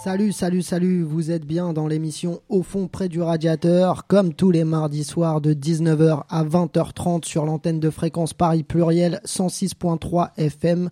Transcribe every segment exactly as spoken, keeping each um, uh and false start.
Salut, salut, salut, vous êtes bien dans l'émission Au fond près du radiateur, comme tous les mardis soirs de dix-neuf heures à vingt heures trente sur l'antenne de Fréquence Paris Pluriel cent six point trois F M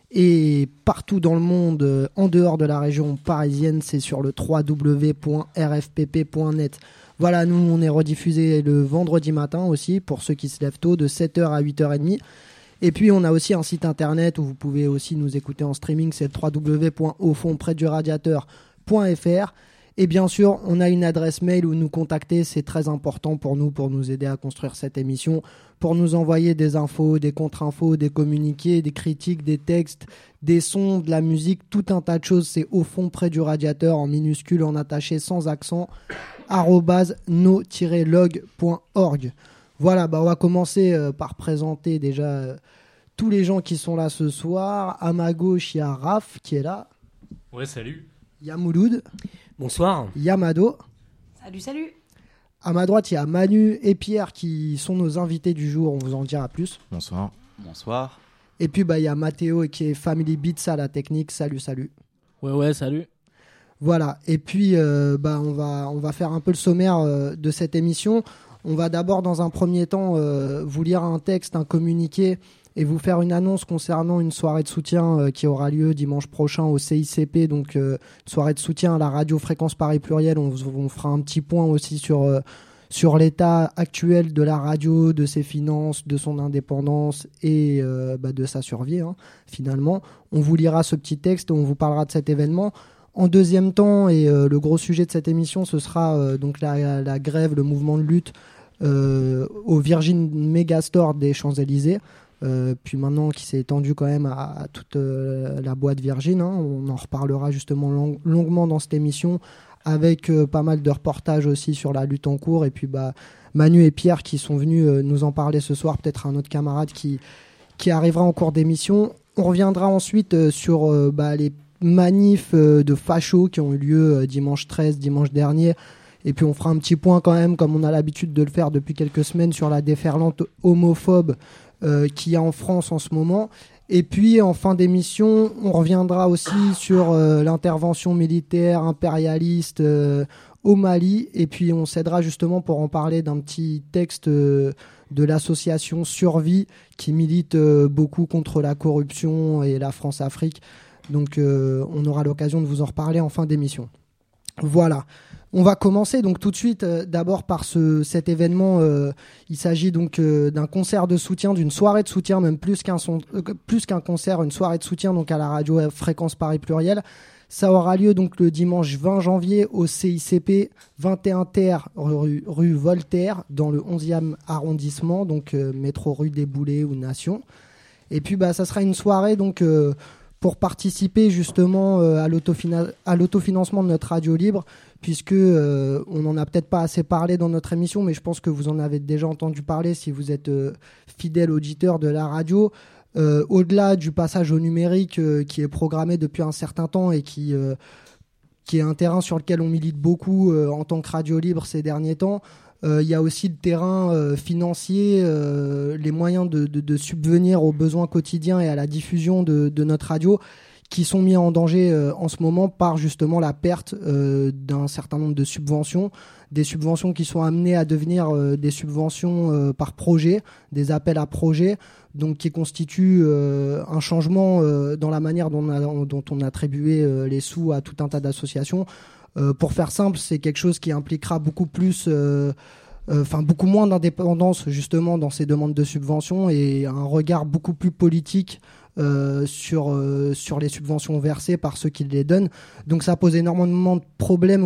et partout dans le monde, en dehors de la région parisienne, c'est sur le w w w point r f p p point net. Voilà, nous on est rediffusé le vendredi matin aussi, pour ceux qui se lèvent tôt, de sept heures à huit heures trente. Et puis on a aussi un site internet où vous pouvez aussi nous écouter en streaming, c'est w w w point au fond près du radiateur point f r. Et bien sûr, on a une adresse mail où nous contacter, c'est très important pour nous, pour nous aider à construire cette émission, pour nous envoyer des infos, des contre-infos, des communiqués, des critiques, des textes, des sons, de la musique, tout un tas de choses. C'est au fond près du radiateur, en minuscule, en attaché, sans accent, arobase no tiret log point org. Voilà, bah on va commencer euh, par présenter déjà euh, tous les gens qui sont là ce soir. À ma gauche, il y a Raph qui est là. Ouais, salut. Il y a Mouloud. Bonsoir. Il y a Mado. Salut, salut. À ma droite, il y a Manu et Pierre qui sont nos invités du jour. On vous en dira plus. Bonsoir. Bonsoir. Et puis, bah, il y a Mathéo qui est Family Beats à la technique. Salut, salut. Ouais, ouais, salut. Voilà. Et puis, euh, bah, on va, on va faire un peu le sommaire euh, de cette émission. On va d'abord, dans un premier temps, euh, vous lire un texte, un communiqué et vous faire une annonce concernant une soirée de soutien euh, qui aura lieu dimanche prochain au C I C P, donc euh, une soirée de soutien à la radio Fréquence Paris Pluriel. On, on fera un petit point aussi sur, euh, sur l'état actuel de la radio, de ses finances, de son indépendance et euh, bah, de sa survie, hein, finalement. On vous lira ce petit texte et on vous parlera de cet événement. En deuxième temps, et euh, le gros sujet de cette émission, ce sera euh, donc la, la grève, le mouvement de lutte euh, au Virgin Megastore des Champs-Élysées. Euh, puis maintenant qui s'est étendu quand même à, à toute euh, la boîte Virgin, hein. On en reparlera justement long, longuement dans cette émission avec euh, pas mal de reportages aussi sur la lutte en cours. Et puis bah, Manu et Pierre qui sont venus euh, nous en parler ce soir, peut-être un autre camarade qui, qui arrivera en cours d'émission. On reviendra ensuite euh, sur euh, bah, les manifs euh, de fachos qui ont eu lieu euh, dimanche treize, dimanche dernier. Et puis on fera un petit point quand même, comme on a l'habitude de le faire depuis quelques semaines, sur la déferlante homophobe Euh, qu'il y a en France en ce moment. Et puis en fin d'émission, on reviendra aussi sur euh, l'intervention militaire impérialiste euh, au Mali. Et puis on s'aidera justement pour en parler d'un petit texte euh, de l'association Survie qui milite euh, beaucoup contre la corruption et la France-Afrique. Donc euh, on aura l'occasion de vous en reparler en fin d'émission. Voilà. On va commencer donc tout de suite euh, d'abord par ce, cet événement. Euh, il s'agit donc euh, d'un concert de soutien, d'une soirée de soutien, même plus qu'un, son, euh, plus qu'un concert, une soirée de soutien donc à la radio Fréquence Paris Pluriel. Ça aura lieu donc le dimanche vingt janvier au C I C P vingt et un Terre rue, rue Voltaire dans le onzième arrondissement, donc euh, métro rue des Boulets ou Nation. Et puis bah ça sera une soirée donc euh, pour participer justement euh, à, l'autofina- à l'autofinancement de notre radio libre, puisque euh, on n'en a peut-être pas assez parlé dans notre émission, mais je pense que vous en avez déjà entendu parler si vous êtes euh, fidèle auditeur de la radio. Euh, au-delà du passage au numérique euh, qui est programmé depuis un certain temps et qui, euh, qui est un terrain sur lequel on milite beaucoup euh, en tant que radio libre ces derniers temps, il euh, y a aussi le terrain euh, financier, euh, les moyens de, de, de subvenir aux besoins quotidiens et à la diffusion de, de notre radio, qui sont mis en danger euh, en ce moment par justement la perte euh, d'un certain nombre de subventions, des subventions qui sont amenées à devenir euh, des subventions euh, par projet, des appels à projets, donc qui constituent euh, un changement euh, dans la manière dont on, a, dont on attribuait euh, les sous à tout un tas d'associations. Euh, pour faire simple, c'est quelque chose qui impliquera beaucoup plus, euh, euh, enfin beaucoup moins d'indépendance justement dans ces demandes de subventions et un regard beaucoup plus politique Euh, sur, euh, sur les subventions versées par ceux qui les donnent. Donc ça pose énormément de problèmes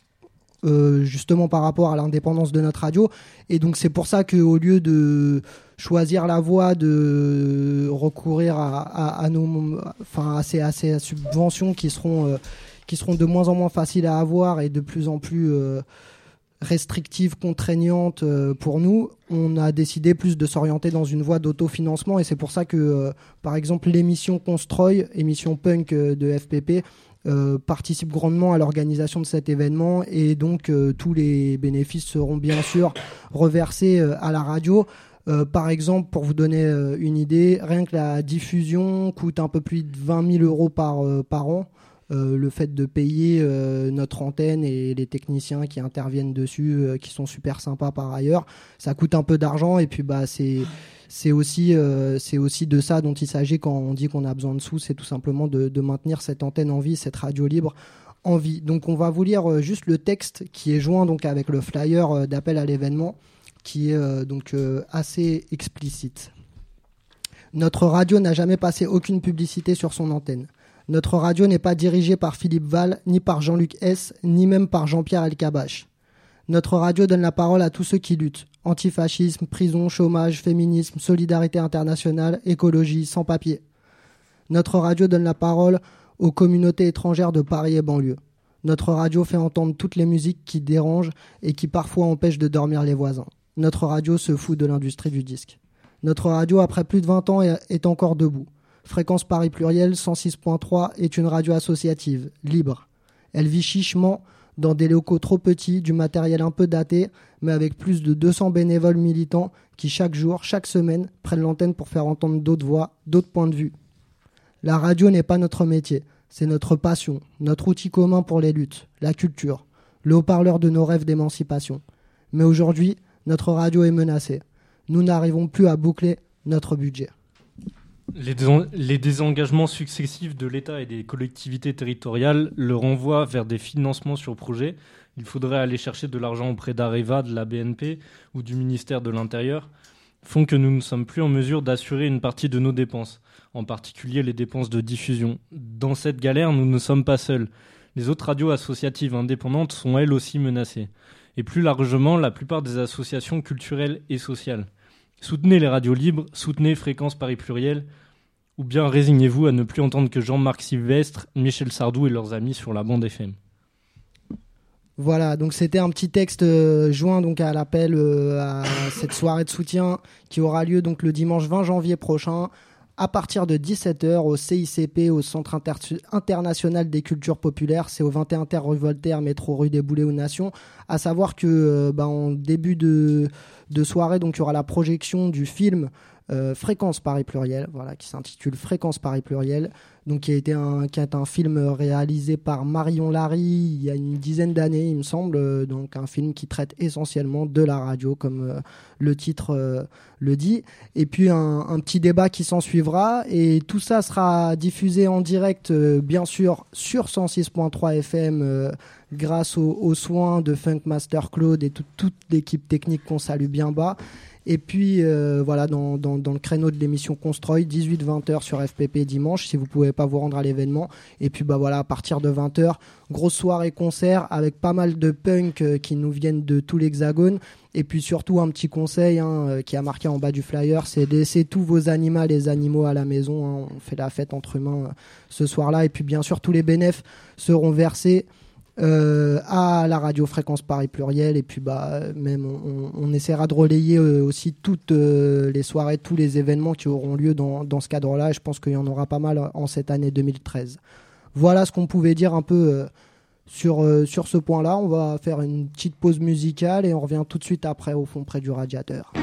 euh, justement par rapport à l'indépendance de notre radio. Et donc c'est pour ça qu'au lieu de choisir la voie de recourir à, à, à, nos, enfin, à, ces, à ces subventions qui seront, euh, qui seront de moins en moins faciles à avoir et de plus en plus euh, restrictive, contraignante euh, pour nous, on a décidé plus de s'orienter dans une voie d'autofinancement et c'est pour ça que, euh, par exemple, l'émission Constroy, émission punk euh, de F P P, euh, participe grandement à l'organisation de cet événement et donc euh, tous les bénéfices seront bien sûr reversés euh, à la radio. Euh, par exemple, pour vous donner euh, une idée, rien que la diffusion coûte un peu plus de vingt mille euros par, euh, par an. euh, le fait de payer euh, notre antenne et les techniciens qui interviennent dessus, euh, qui sont super sympas par ailleurs, ça coûte un peu d'argent et puis bah c'est c'est aussi euh, c'est aussi de ça dont il s'agit quand on dit qu'on a besoin de sous, c'est tout simplement de, de maintenir cette antenne en vie, cette radio libre en vie. Donc on va vous lire euh, juste le texte qui est joint donc avec le flyer euh, d'appel à l'événement, qui est euh, donc euh, assez explicite. Notre radio n'a jamais passé aucune publicité sur son antenne. Notre radio n'est pas dirigée par Philippe Val, ni par Jean-Luc Hess, ni même par Jean-Pierre Elkabbach. Notre radio donne la parole à tous ceux qui luttent. Antifascisme, prison, chômage, féminisme, solidarité internationale, écologie, sans-papiers. Notre radio donne la parole aux communautés étrangères de Paris et banlieue. Notre radio fait entendre toutes les musiques qui dérangent et qui parfois empêchent de dormir les voisins. Notre radio se fout de l'industrie du disque. Notre radio, après plus de vingt ans, est encore debout. Fréquence Paris Pluriel cent six point trois est une radio associative, libre. Elle vit chichement dans des locaux trop petits, du matériel un peu daté, mais avec plus de deux cents bénévoles militants qui chaque jour, chaque semaine, prennent l'antenne pour faire entendre d'autres voix, d'autres points de vue. La radio n'est pas notre métier, c'est notre passion, notre outil commun pour les luttes, la culture, le haut-parleur de nos rêves d'émancipation. Mais aujourd'hui, notre radio est menacée. Nous n'arrivons plus à boucler notre budget. Les, dés- les désengagements successifs de l'État et des collectivités territoriales le renvoient vers des financements sur projet. Il faudrait aller chercher de l'argent auprès d'Areva, de la B N P ou du ministère de l'Intérieur, font que nous ne sommes plus en mesure d'assurer une partie de nos dépenses, en particulier les dépenses de diffusion. Dans cette galère, nous ne sommes pas seuls. Les autres radios associatives indépendantes sont elles aussi menacées. Et plus largement, la plupart des associations culturelles et sociales. Soutenez les radios libres, soutenez Fréquence Paris Pluriel, ou bien résignez-vous à ne plus entendre que Jean-Marc Sylvestre, Michel Sardou et leurs amis sur la bande F M. Voilà, donc c'était un petit texte euh, joint donc à l'appel euh, à cette soirée de soutien qui aura lieu donc le dimanche vingt janvier prochain à partir de dix-sept heures au C I C P, au Centre Inter- International des Cultures Populaires. C'est au vingt et un terre rue Voltaire, métro rue des Boulets aux Nations. À savoir que euh, bah, en début de, de soirée, donc il y aura la projection du film euh, Fréquence Paris Pluriel, voilà, qui s'intitule Fréquence Paris Pluriel, donc qui a été un, qui est un film réalisé par Marion Larry il y a une dizaine d'années, il me semble, euh, donc un film qui traite essentiellement de la radio, comme euh, le titre euh, le dit, et puis un, un petit débat qui s'en suivra, et tout ça sera diffusé en direct, euh, bien sûr, sur cent six point trois F M, euh, grâce aux, aux soins de Funkmaster Claude et tout, toute l'équipe technique qu'on salue bien bas. Et puis euh, voilà, dans, dans, dans le créneau de l'émission Constroy, dix-huit vingt heures sur F P P dimanche, si vous pouvez pas vous rendre à l'événement. Et puis bah voilà, à partir de vingt heures, grosse soirée concert avec pas mal de punk euh, qui nous viennent de tout l'Hexagone. Et puis surtout un petit conseil hein, euh, qui a marqué en bas du flyer, c'est laisser tous vos animaux, les animaux à la maison. Hein. On fait la fête entre humains euh, ce soir-là. Et puis bien sûr, tous les bénéfices seront versés Euh, à la radio Fréquence Paris Pluriel, et puis bah même on, on essaiera de relayer euh, aussi toutes euh, les soirées, tous les événements qui auront lieu dans, dans ce cadre-là, et je pense qu'il y en aura pas mal en cette année deux mille treize. Voilà ce qu'on pouvait dire un peu euh, sur, euh, sur ce point-là. On va faire une petite pause musicale et on revient tout de suite après au fond près du radiateur.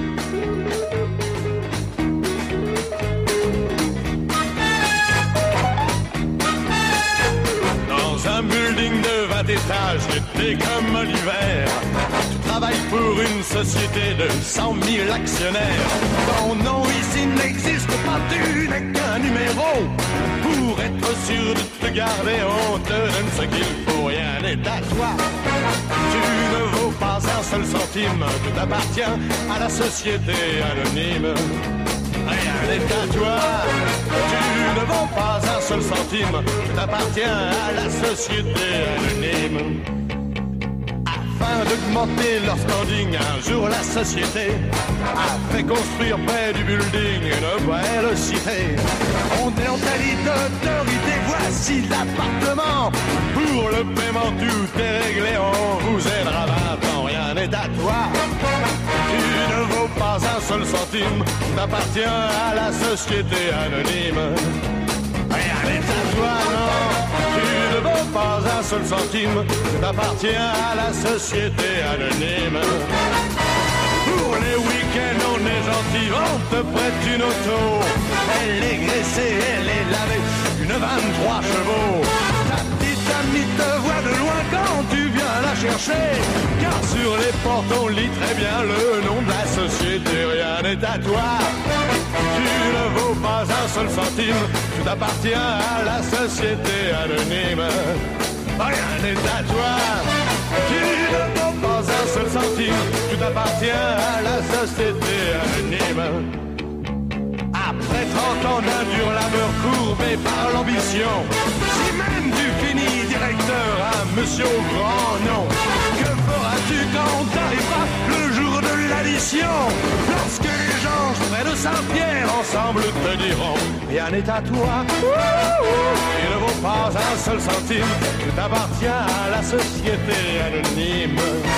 Un building de vingt étages, l'été comme l'hiver. Tu travailles pour une société de cent mille actionnaires. Ton nom ici n'existe pas, tu n'es qu'un numéro. Pour être sûr de te garder, on te donne ce qu'il faut, rien n'est à toi. Tu ne vaux pas un seul centime, tout appartient à la société anonyme. Rien n'est à toi, tu ne vaux pas un seul centime, tout appartient à la société anonyme. Afin d'augmenter leur standing, un jour la société a fait construire près du building une belle cité. On est en qualité d'autorité, voici l'appartement. Pour le paiement tout est réglé, on vous aidera maintenant, rien n'est à toi. Tu ne vaux pas un seul centime, t'appartiens à la société anonyme. Rien n'est à toi, non. Tu ne vaux pas un seul centime, t'appartiens à la société anonyme. Pour les week-ends, on est gentil, on te prête une auto. Elle est graissée, elle est lavée, une vingt-trois chevaux. Ta mamie te voit de loin quand tu viens la chercher. Car sur les portes on lit très bien le nom de la société. Rien n'est à toi, tu ne vaux pas un seul centime. Tout appartient à la société anonyme. Rien n'est à toi, tu ne vaux pas un seul centime. Tout appartient à la société anonyme. Après trente ans d'un dur labeur courbé par l'ambition, si même tu finis directeur à monsieur au grand nom, que feras-tu quand t'arriveras le jour de l'addition? Lorsque les gens près de Saint-Pierre ensemble te diront rien n'est à toi, il ne vaut pas un seul centime, tout appartient à la société anonyme.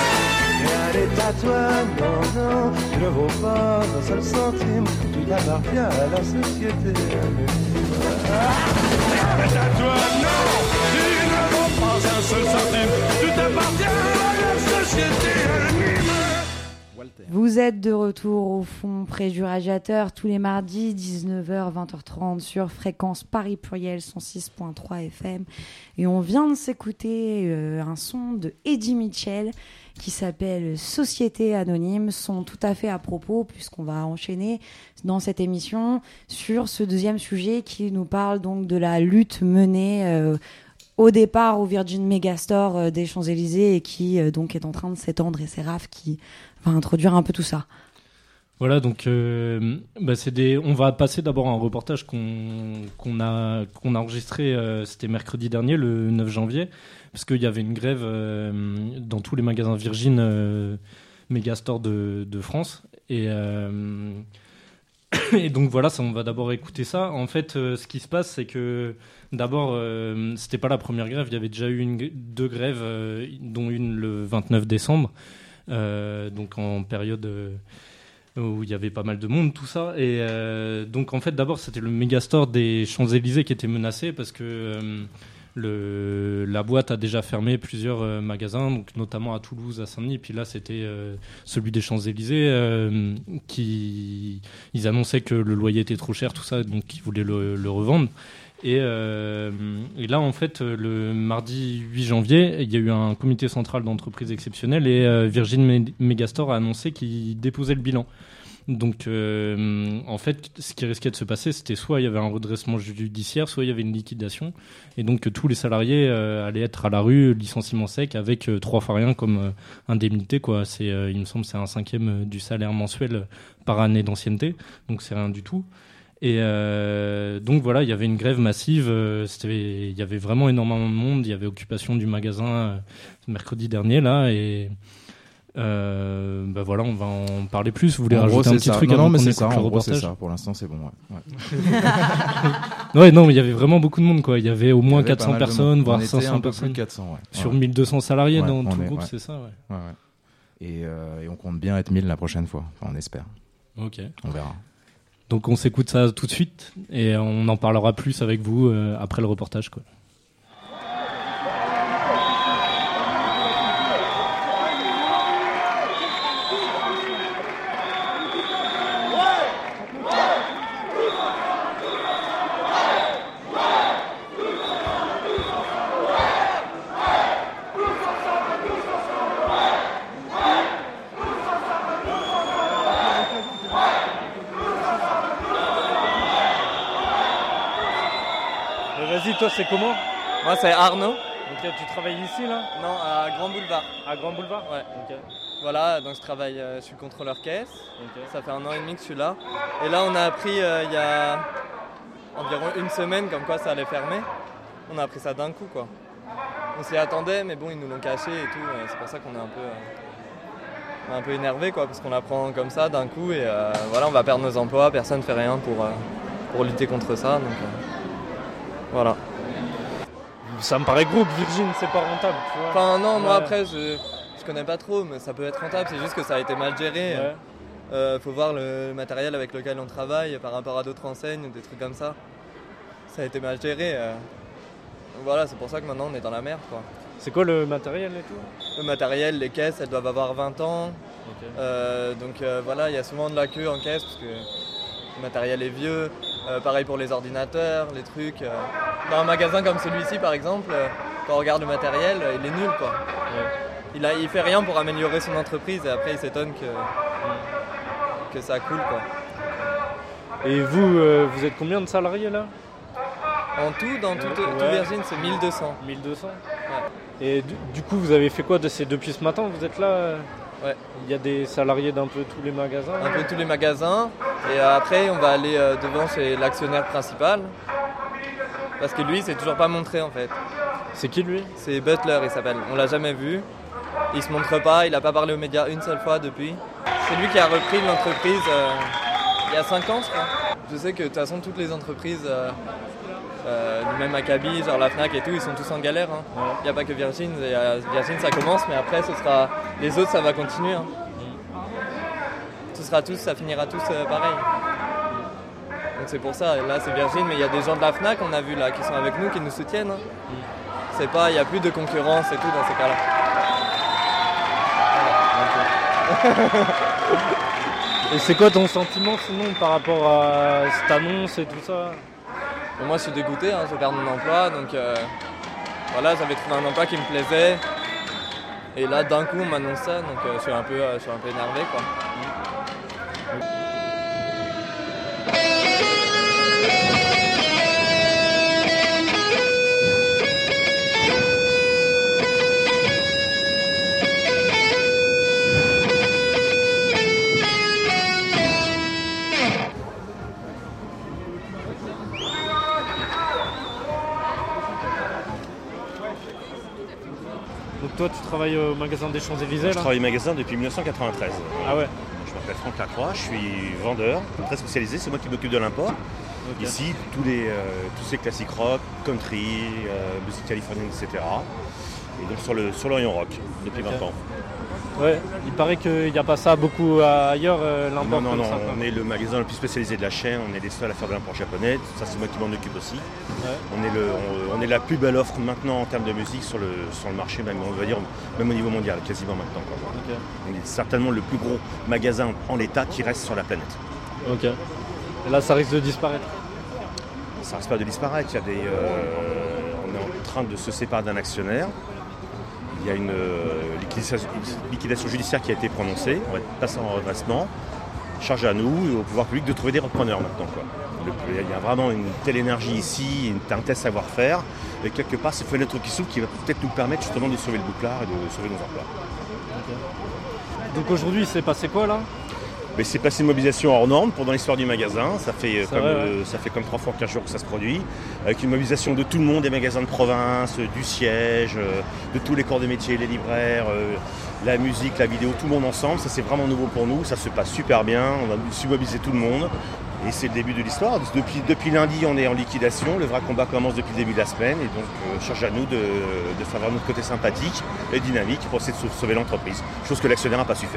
Rien n'est à toi, non, non, tu ne vaux pas un seul centime, tout appartient à la société anonyme. Rien n'est à toi, non, tu ne vaux pas un seul centime, tout appartient à la société anonyme. Vous êtes de retour au fond près du radiateur tous les mardis dix-neuf heures vingt heures trente sur fréquence Paris Pluriel cent six virgule trois F M et on vient de s'écouter euh, un son de Eddie Mitchell qui s'appelle Société Anonyme, son tout à fait à propos puisqu'on va enchaîner dans cette émission sur ce deuxième sujet qui nous parle donc de la lutte menée euh, au départ au Virgin Megastore euh, des Champs-Élysées et qui euh, donc est en train de s'étendre, et c'est Raph qui va introduire un peu tout ça. Voilà, donc euh, bah c'est des... on va passer d'abord un reportage qu'on, qu'on, a, qu'on a enregistré, euh, c'était mercredi dernier, le neuf janvier, parce qu'il y avait une grève euh, dans tous les magasins Virgin euh, Megastore de, de France. Et, euh, et donc voilà, ça, on va d'abord écouter ça. En fait, euh, ce qui se passe, c'est que d'abord, euh, c'était pas la première grève, il y avait déjà eu une, deux grèves, euh, dont une le vingt-neuf décembre, euh, donc en période... Euh, où il y avait pas mal de monde, tout ça. Et euh, donc, en fait, d'abord, c'était le Megastore des Champs-Élysées qui était menacé parce que euh, le, la boîte a déjà fermé plusieurs euh, magasins, donc notamment à Toulouse, à Saint-Denis. Puis là, c'était euh, celui des Champs-Élysées euh, qui... Ils annonçaient que le loyer était trop cher, tout ça, donc ils voulaient le, le revendre. Et, euh, et là, en fait, le mardi huit janvier, il y a eu un comité central d'entreprise exceptionnel et euh, Virgin Megastore a annoncé qu'il déposait le bilan. Donc, euh, en fait, ce qui risquait de se passer, c'était soit il y avait un redressement judiciaire, soit il y avait une liquidation. Et donc, tous les salariés euh, allaient être à la rue, licenciement sec, avec euh, trois fois rien comme euh, indemnité, quoi. C'est, euh, il me semble, c'est un cinquième du salaire mensuel par année d'ancienneté. Donc, c'est rien du tout. Et euh, donc voilà, il y avait une grève massive, euh, c'était, il y avait vraiment énormément de monde, il y avait occupation du magasin euh, mercredi dernier là, et euh, bah voilà, on va en parler plus. Vous voulez en rajouter gros, un petit ça. truc? Non, avant non mais qu'on c'est écoute ça, le en reportage? gros c'est ça, pour l'instant c'est bon. Ouais, ouais. ouais non, mais il y avait vraiment beaucoup de monde quoi, il y avait au moins avait quatre cents personnes, voire on cinq cents un peu personnes. Plus de quatre cents, ouais. Sur ouais. mille deux cents salariés ouais, dans tout le est, groupe, ouais. c'est ça, ouais. ouais, ouais. Et, euh, et on compte bien être mille la prochaine fois, enfin, on espère. Ok. On verra. Donc on s'écoute ça tout de suite et on en parlera plus avec vous euh, après le reportage, quoi. Vas-y, toi, c'est comment? Moi, c'est Arnaud. Ok, tu travailles ici, là? Non, à Grand Boulevard. À Grand Boulevard? Ouais. Ok. Voilà, donc je travaille, euh, je suis contrôleur caisse. Okay. Ça fait un an et demi que je suis là. Et là, on a appris euh, il y a environ une semaine comme quoi ça allait fermer. On a appris ça d'un coup, quoi. On s'y attendait, mais bon, ils nous l'ont caché et tout. Et c'est pour ça qu'on est un peu, euh, on est un peu énervé, quoi, parce qu'on apprend comme ça d'un coup. Et euh, voilà, on va perdre nos emplois. Personne ne fait rien pour, euh, pour lutter contre ça. Donc, euh, voilà. Ça me paraît gros que Virgin, c'est pas rentable, tu vois. Enfin, non, moi ouais. après, je, je connais pas trop, mais ça peut être rentable. C'est juste que ça a été mal géré. Ouais. Euh, faut voir le matériel avec lequel on travaille par rapport à d'autres enseignes, des trucs comme ça. Ça a été mal géré. Euh. Donc voilà, c'est pour ça que maintenant on est dans la merde, quoi. C'est quoi le matériel et tout? Le matériel, les caisses, elles doivent avoir vingt ans. Okay. Euh, donc euh, voilà, il y a souvent de la queue en caisse parce que le matériel est vieux. Euh, pareil pour les ordinateurs, les trucs. Euh. Dans un magasin comme celui-ci, par exemple, euh, quand on regarde le matériel, il est nul quoi. Ouais. Il, a, il fait rien pour améliorer son entreprise et après il s'étonne que, que ça coule quoi. Et vous, euh, vous êtes combien de salariés là ? En tout, dans tout, ouais. tout Virgin, c'est mille deux cents. mille deux cents Ouais. Et du, du coup, vous avez fait quoi de ces, depuis ce matin ? Vous êtes là ? Ouais. Il y a des salariés d'un peu tous les magasins ? Un peu tous les magasins. Et après, on va aller euh, devant chez l'actionnaire principal. Parce que lui, il s'est toujours pas montré en fait. C'est qui lui ? C'est Butler, il s'appelle. On l'a jamais vu. Il se montre pas, il a pas parlé aux médias une seule fois depuis. C'est lui qui a repris l'entreprise euh, il y a cinq ans, je crois. Je sais que de toute façon, toutes les entreprises, euh, euh, même Maccabi, genre la Fnac et tout, ils sont tous en galère. Hein. Ouais. Il n'y a pas que Virgin. Virgin, ça commence, mais après, ce sera les autres, ça va continuer. Hein. Mm. Ce sera tous, ça finira tous euh, pareil. Donc c'est pour ça. Là, c'est Virgin, mais il y a des gens de la Fnac, on a vu là, qui sont avec nous, qui nous soutiennent. Hein. Mm. C'est pas, il n'y a plus de concurrence et tout dans ces cas-là. Voilà. Et c'est quoi ton sentiment sinon par rapport à cette annonce et tout ça ? Bon, moi je suis dégoûté, hein, je perds mon emploi, donc euh, voilà, j'avais trouvé un emploi qui me plaisait. Et là d'un coup on m'annonce ça, donc euh, je suis un peu, euh, je suis un peu énervé quoi. Donc toi tu travailles au magasin des Champs-Élysées là ? Je travaille au magasin depuis dix-neuf cent quatre-vingt-treize. Ah ouais. Je m'appelle Franck Lacroix, je suis vendeur, très spécialisé, c'est moi qui m'occupe de l'import. Okay. Ici, tous, les, euh, tous ces classiques rock, country, euh, musique californienne, et cetera. Et donc sur, le, sur l'Orient Rock, depuis okay. vingt ans. Ouais, il paraît qu'il n'y a pas ça beaucoup ailleurs, euh, l'import. Non, non, non, ça, on est le magasin le plus spécialisé de la chaîne, on est les seuls à faire de l'import japonais, ça c'est moi qui m'en occupe aussi. Ouais. On, est le, on, on est la plus belle offre maintenant en termes de musique sur le, sur le marché, même, on va dire, même au niveau mondial, quasiment maintenant. Quoi. Okay. On est certainement le plus gros magasin en l'état qui reste sur la planète. Ok. Et là ça risque de disparaître ? Ça risque pas de disparaître, il y a des, euh, on est en train de se séparer d'un actionnaire. Il y a une euh, liquidation, liquidation judiciaire qui a été prononcée, on va passer en redressement. Charge à nous et au pouvoir public de trouver des repreneurs maintenant. Quoi. Le, il y a vraiment une telle énergie ici, une, un tel savoir-faire. Et quelque part, c'est fenêtre qui s'ouvre qui va peut-être nous permettre justement de sauver le bouclard et de sauver nos emplois. Okay. Donc aujourd'hui, il s'est passé quoi là ? Mais c'est passé une mobilisation hors norme pendant l'histoire du magasin. Ça fait, comme, vrai, ouais. euh, ça fait comme trois fois en quinze jours que ça se produit. Avec une mobilisation de tout le monde, des magasins de province, euh, du siège, euh, de tous les corps de métier, les libraires, euh, la musique, la vidéo, tout le monde ensemble. Ça c'est vraiment nouveau pour nous. Ça se passe super bien. On a su mobiliser tout le monde. Et c'est le début de l'histoire. Depuis, depuis lundi, on est en liquidation. Le vrai combat commence depuis le début de la semaine. Et donc, euh, charge à nous de, de faire voir notre côté sympathique et dynamique pour essayer de sauver l'entreprise. Chose que l'actionnaire n'a pas su faire.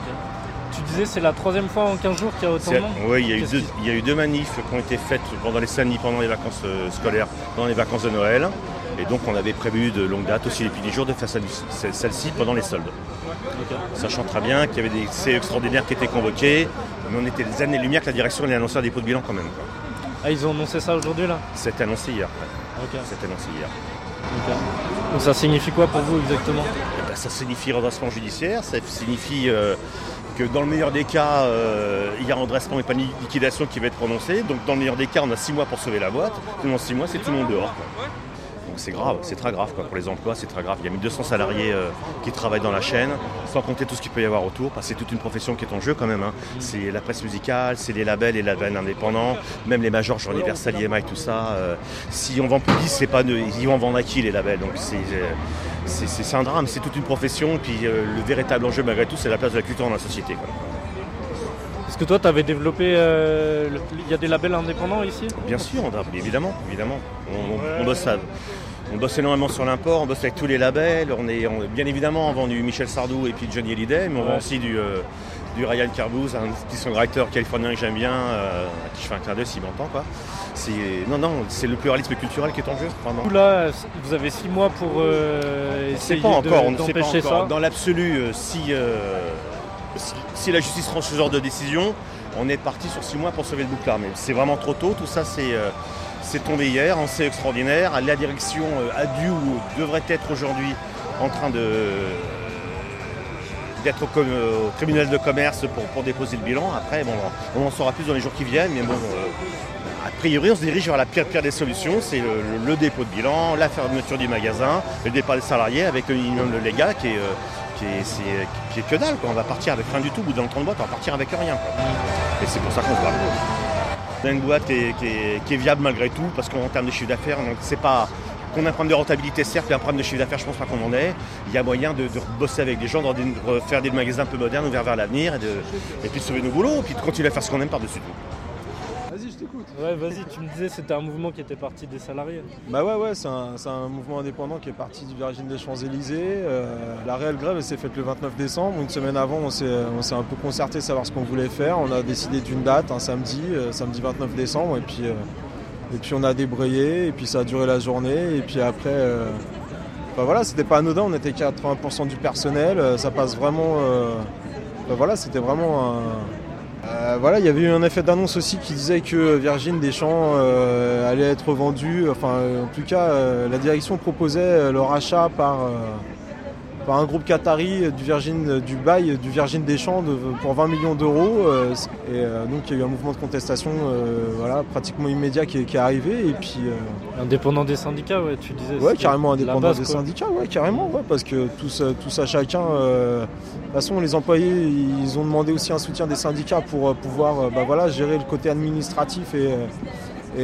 Tu disais c'est la troisième fois en quinze jours qu'il y a autant de monde ? Oui, il y, a eu deux, il y a eu deux manifs qui ont été faites pendant les samedis, pendant les vacances euh, scolaires, pendant les vacances de Noël. Et donc on avait prévu de longue date aussi depuis dix jours de faire celle-ci pendant les soldes. Okay. Sachant très bien qu'il y avait des C E extraordinaires qui étaient convoqués, mais on était des années-lumière que la direction allait annoncer un dépôt de bilan quand même. Quoi. Ah, ils ont annoncé ça aujourd'hui là ? C'était annoncé hier. Okay. C'était annoncé hier. Okay. Donc ça signifie quoi pour vous exactement ? Eh ben, ça signifie redressement judiciaire, ça signifie euh, que dans le meilleur des cas, euh, il y a un redressement mais pas une liquidation qui va être prononcée. Donc dans le meilleur des cas, on a six mois pour sauver la boîte. Dans six mois, c'est tout le monde dehors. Quoi. Donc c'est grave, c'est très grave quoi. Pour les emplois, c'est très grave. Il y a mille deux cents salariés euh, qui travaillent dans la chaîne, sans compter tout ce qu'il peut y avoir autour, parce que c'est toute une profession qui est en jeu quand même. Hein. C'est la presse musicale, c'est les labels, les labels indépendants, même les majors, genre Universal, I M I, tout ça. Euh, si on vend plus dix, c'est pas de, ils vont vendre à qui les labels. Donc c'est, euh, c'est, c'est, c'est un drame, c'est toute une profession. Et puis euh, le véritable enjeu malgré tout, c'est la place de la culture dans la société. Quoi. Est-ce que toi, tu avais développé... Euh, le... Il y a des labels indépendants ici ? Bien sûr, on a, évidemment. évidemment. On, on, on, bosse à, on bosse énormément sur l'import, on bosse avec tous les labels. On est, on, bien évidemment, on vend du Michel Sardou et puis Johnny Hallyday, mais on ouais. vend aussi du, euh, du Ryan Carbuz, un petit songwriter californien que j'aime bien, euh, à qui je fais un clin d'œil s'il m'entend. Quoi. C'est, non, non, c'est le pluralisme culturel qui est en jeu. Vraiment. Là, vous avez six mois pour euh, essayer pas encore, de, on d'empêcher ne sait pas encore. ça. Dans l'absolu, euh, si... Euh, Si, si la justice rend ce genre de décision, on est parti sur six mois pour sauver le bouclard. Mais c'est vraiment trop tôt. Tout ça, c'est, euh, c'est tombé hier, c'est extraordinaire. La direction a dû ou devrait être aujourd'hui en train de, d'être au, au tribunal de commerce pour, pour déposer le bilan. Après, bon, on en saura plus dans les jours qui viennent, mais bon, euh, a priori, on se dirige vers la pire, pire des solutions, c'est le, le, le dépôt de bilan, la fermeture du magasin, le départ des salariés avec un minimum de légal qui est, euh, qui est, c'est, qui est que dalle, quoi. On va partir avec rien du tout, au bout d'un temps de boîte, on va partir avec rien, quoi. Et c'est pour ça qu'on se bat. On a une boîte qui est, qui, est, qui est viable malgré tout, parce qu'en termes de chiffre d'affaires, c'est pas qu'on a un problème de rentabilité, certes, mais un problème de chiffre d'affaires, je pense pas qu'on en ait. Il y a moyen de, de bosser avec des gens, de faire des magasins un peu modernes, ouverts vers l'avenir, et, de, et puis de sauver nos boulots, et puis de continuer à faire ce qu'on aime par-dessus tout. Vas-y, je t'écoute. Ouais, vas-y, tu me disais c'était un mouvement qui était parti des salariés. Bah ouais, ouais, c'est un, c'est un mouvement indépendant qui est parti du Virgin des Champs-Élysées. Euh, la réelle grève, elle s'est faite le vingt-neuf décembre. Une semaine avant, on s'est, on s'est un peu concerté, savoir ce qu'on voulait faire. On a décidé d'une date, un samedi, euh, samedi vingt-neuf décembre, et puis... Euh, Et puis on a débrayé, et puis ça a duré la journée, et puis après, euh, bah voilà, c'était pas anodin, on était quatre-vingts pour cent du personnel, euh, ça passe vraiment, euh, bah voilà, c'était vraiment un... Euh, voilà, il y avait eu un effet d'annonce aussi qui disait que Virgin des Champs euh, allait être vendu, enfin en tout cas, euh, la direction proposait le rachat par... Euh, par un groupe qatari du Virgin du bail du Virgin des Champs de, pour vingt millions d'euros euh, et euh, donc il y a eu un mouvement de contestation euh, voilà, pratiquement immédiat qui est, qui est arrivé et puis euh... indépendant des syndicats, ouais, tu disais. Ouais, carrément indépendant base, des quoi. syndicats, ouais, carrément, ouais, parce que tous tous à chacun euh, de toute façon les employés ils ont demandé aussi un soutien des syndicats pour pouvoir euh, bah, voilà, gérer le côté administratif et euh, et,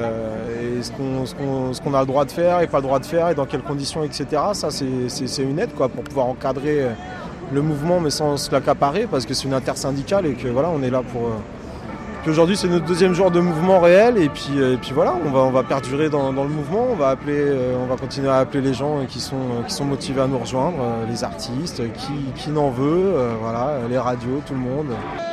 euh, et ce, qu'on, ce, qu'on, ce qu'on a le droit de faire et pas le droit de faire et dans quelles conditions, et cetera. Ça, c'est, c'est, c'est une aide quoi, pour pouvoir encadrer le mouvement mais sans se l'accaparer parce que c'est une intersyndicale et que voilà, on est là pour... Euh, qu'aujourd'hui, c'est notre deuxième jour de mouvement réel et puis, et puis voilà, on va, on va perdurer dans, dans le mouvement, on va, appeler, euh, on va continuer à appeler les gens qui sont, qui sont motivés à nous rejoindre, euh, les artistes, qui, qui n'en veut, euh, voilà, les radios, tout le monde.